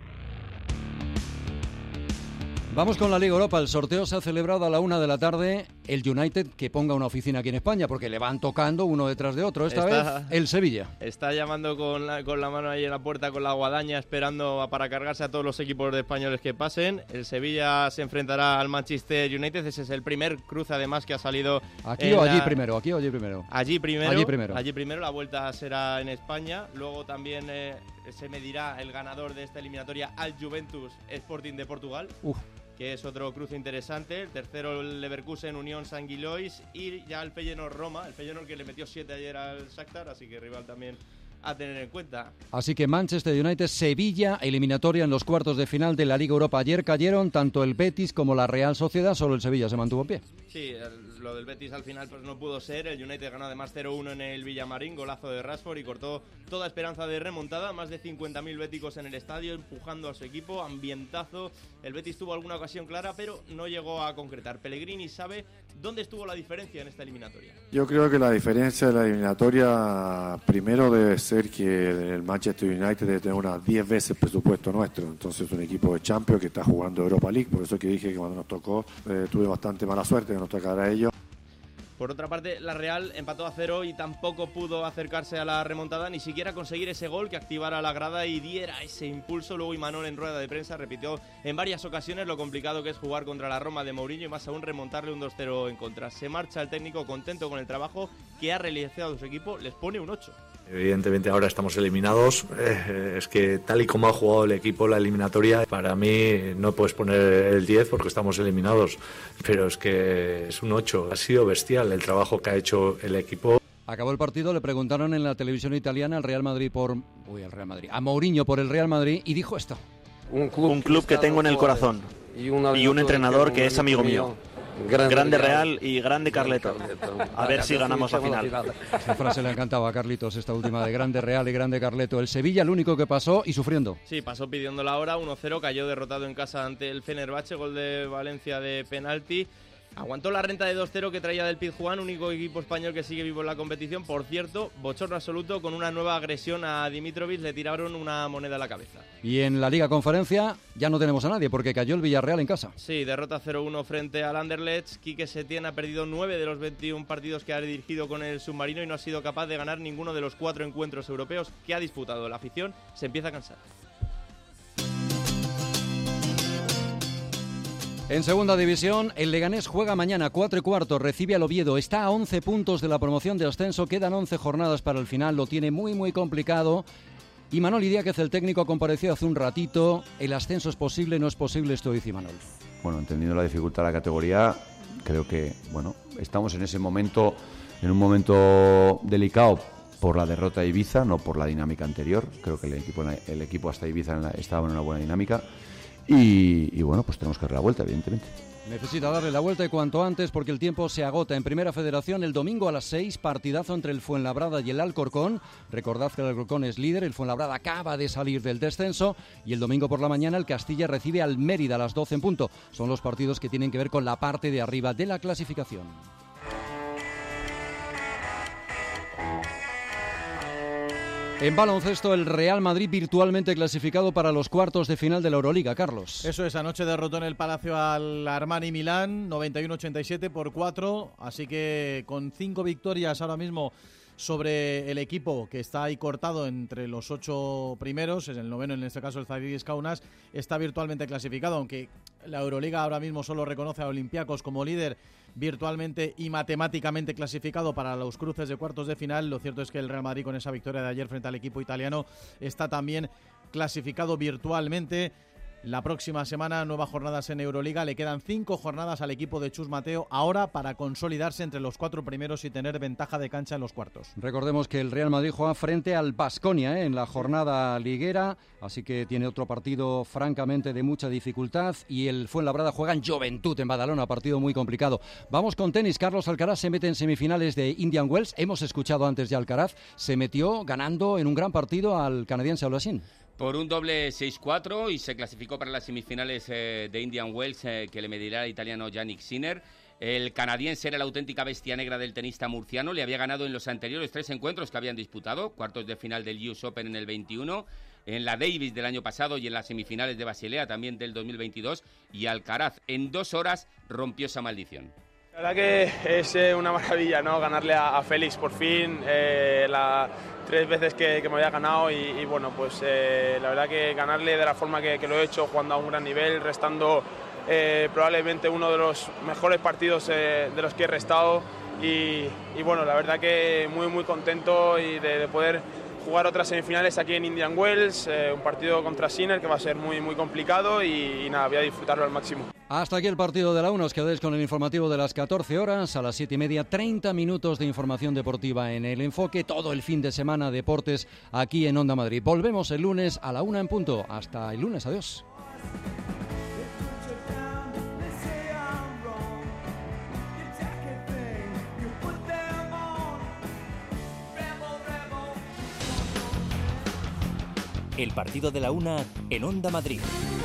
[SPEAKER 2] Vamos con la Liga Europa. El sorteo se ha celebrado a la una de la tarde. El United, que ponga una oficina aquí en España, porque le van tocando uno detrás de otro. Esta
[SPEAKER 9] está,
[SPEAKER 2] vez el Sevilla.
[SPEAKER 9] Está llamando con la, con la mano ahí en la puerta, con la guadaña, esperando para cargarse a todos los equipos de españoles que pasen. El Sevilla se enfrentará al Manchester United. Ese es el primer cruce, además, que ha salido.
[SPEAKER 2] ¿Aquí o allí la... primero? ¿Aquí o allí primero?
[SPEAKER 9] Allí primero.
[SPEAKER 2] Allí primero.
[SPEAKER 9] Allí primero. La vuelta será en España. Luego también eh, se medirá el ganador de esta eliminatoria al Juventus Sporting de Portugal. Uf. Que es otro cruce interesante. El tercero, el Leverkusen Unión San Gilois, y ya el Feyenoord Roma, el Feyenoord que le metió siete ayer al Shakhtar, así que rival también a tener en cuenta.
[SPEAKER 2] Así que Manchester United, Sevilla, eliminatoria en los cuartos de final de la Liga Europa. Ayer cayeron tanto el Betis como la Real Sociedad, solo el Sevilla se mantuvo en pie.
[SPEAKER 9] Sí, el, lo del Betis al final pues no pudo ser. El United ganó además cero uno en el Villamarín, golazo de Rashford, y cortó toda esperanza de remontada. Más de cincuenta mil béticos en el estadio empujando a su equipo, ambientazo. El Betis tuvo alguna ocasión clara, pero no llegó a concretar. Pellegrini sabe dónde estuvo la diferencia en esta eliminatoria.
[SPEAKER 15] Yo creo que la diferencia de la eliminatoria primero debe ser que el Manchester United debe tener unas diez veces el presupuesto nuestro. Entonces es un equipo de Champions que está jugando Europa League. Por eso que dije que cuando nos tocó eh, tuve bastante mala suerte que nos tocara a ellos.
[SPEAKER 9] Por otra parte, la Real empató a cero y tampoco pudo acercarse a la remontada, ni siquiera conseguir ese gol que activara la grada y diera ese impulso. Luego Imanol en rueda de prensa repitió en varias ocasiones lo complicado que es jugar contra la Roma de Mourinho y más aún remontarle un dos cero en contra. Se marcha el técnico contento con el trabajo que ha realizado su equipo, les pone un ocho.
[SPEAKER 16] Evidentemente ahora estamos eliminados, eh, es que tal y como ha jugado el equipo la eliminatoria, para mí no puedes poner el diez porque estamos eliminados, pero es que es un ocho, ha sido bestial el trabajo que ha hecho el equipo.
[SPEAKER 2] Acabó el partido, le preguntaron en la televisión italiana al Real Madrid por... Uy, al Real Madrid, a Mourinho por el Real Madrid y dijo esto.
[SPEAKER 17] Un club, un club que tengo en el corazón y un entrenador que es amigo mío. Grande, grande Real y grande Carleto. A ver si ganamos la final.
[SPEAKER 2] Esa frase le encantaba a Carlitos, esta última de grande Real y grande Carleto. El Sevilla, el único que pasó y sufriendo.
[SPEAKER 9] Sí, pasó pidiendo la hora, uno cero, cayó derrotado en casa ante el Fenerbahce, gol de Valencia de penalti. Aguantó la renta de dos cero que traía del Pizjuán, único equipo español que sigue vivo en la competición. Por cierto, bochorno absoluto, con una nueva agresión a Dimitrovic, le tiraron una moneda a la cabeza.
[SPEAKER 2] Y en la Liga Conferencia ya no tenemos a nadie porque cayó el Villarreal en casa.
[SPEAKER 9] Sí, derrota cero uno frente al Anderlecht. Quique Setién ha perdido nueve de los veintiún partidos que ha dirigido con el submarino y no ha sido capaz de ganar ninguno de los cuatro encuentros europeos que ha disputado. La afición se empieza a cansar.
[SPEAKER 2] En segunda división, el Leganés juega mañana cuatro y cuarto, recibe al Oviedo, está a once puntos de la promoción de ascenso, quedan once jornadas para el final, lo tiene muy muy complicado. Y Manol Idiáquez, el técnico, compareció hace un ratito, el ascenso es posible, no es posible, esto dice Manol.
[SPEAKER 18] Bueno, entendiendo la dificultad de la categoría, creo que, bueno, estamos en ese momento, en un momento delicado por la derrota de Ibiza, no por la dinámica anterior. Creo que el equipo, el equipo hasta Ibiza en la, estaba en una buena dinámica. Y, y bueno, pues tenemos que darle la vuelta, evidentemente.
[SPEAKER 2] Necesita darle la vuelta y cuanto antes porque el tiempo se agota. En Primera Federación el domingo a las seis, partidazo entre el Fuenlabrada y el Alcorcón. Recordad que el Alcorcón es líder, el Fuenlabrada acaba de salir del descenso y el domingo por la mañana el Castilla recibe al Mérida a las doce en punto. Son los partidos que tienen que ver con la parte de arriba de la clasificación. En baloncesto, el Real Madrid virtualmente clasificado para los cuartos de final de la Euroliga, Carlos.
[SPEAKER 10] Eso es, anoche derrotó en el Palacio al Armani Milán, noventa y uno a ochenta y siete por cuatro, así que con cinco victorias ahora mismo sobre el equipo que está ahí cortado entre los ocho primeros, es el noveno en este caso el Zalgiris Kaunas, está virtualmente clasificado, aunque la Euroliga ahora mismo solo reconoce a Olympiacos como líder virtualmente y matemáticamente clasificado para los cruces de cuartos de final. Lo cierto es que el Real Madrid con esa victoria de ayer frente al equipo italiano está también clasificado virtualmente. La próxima semana, nuevas jornadas en Euroliga. Le quedan cinco jornadas al equipo de Chus Mateo ahora para consolidarse entre los cuatro primeros y tener ventaja de cancha en los cuartos.
[SPEAKER 2] Recordemos que el Real Madrid juega frente al Baskonia ¿eh? en la jornada liguera, así que tiene otro partido francamente de mucha dificultad, y el Fuenlabrada juega en Juventud en Badalona, partido muy complicado. Vamos con tenis. Carlos Alcaraz se mete en semifinales de Indian Wells. Hemos escuchado antes ya Alcaraz. Se metió ganando en un gran partido al canadiense Aulassin.
[SPEAKER 4] Por un doble seis cuatro y se clasificó para las semifinales eh, de Indian Wells eh, que le medirá al italiano Yannick Sinner. El canadiense era la auténtica bestia negra del tenista murciano, le había ganado en los anteriores tres encuentros que habían disputado, cuartos de final del U S Open en el veintiuno, en la Davis del año pasado y en las semifinales de Basilea también del dos mil veintidós, y Alcaraz en dos horas rompió esa maldición.
[SPEAKER 19] La verdad que es eh, una maravilla, ¿no? Ganarle a, a Félix por fin, eh, la, tres veces que, que me había ganado y, y bueno, pues eh, la verdad que ganarle de la forma que, que lo he hecho, jugando a un gran nivel, restando eh, probablemente uno de los mejores partidos eh, de los que he restado y, y bueno, la verdad que muy muy contento y de, de poder jugar otras semifinales aquí en Indian Wells, eh, un partido contra Sinner que va a ser muy muy complicado y, y nada, voy a disfrutarlo al máximo.
[SPEAKER 2] Hasta aquí el partido de la una. Os quedáis con el informativo de las catorce horas. A las siete y media, treinta minutos de información deportiva en El Enfoque. Todo el fin de semana deportes aquí en Onda Madrid. Volvemos el lunes a la una en punto. Hasta el lunes. Adiós.
[SPEAKER 1] El partido de la una en Onda Madrid.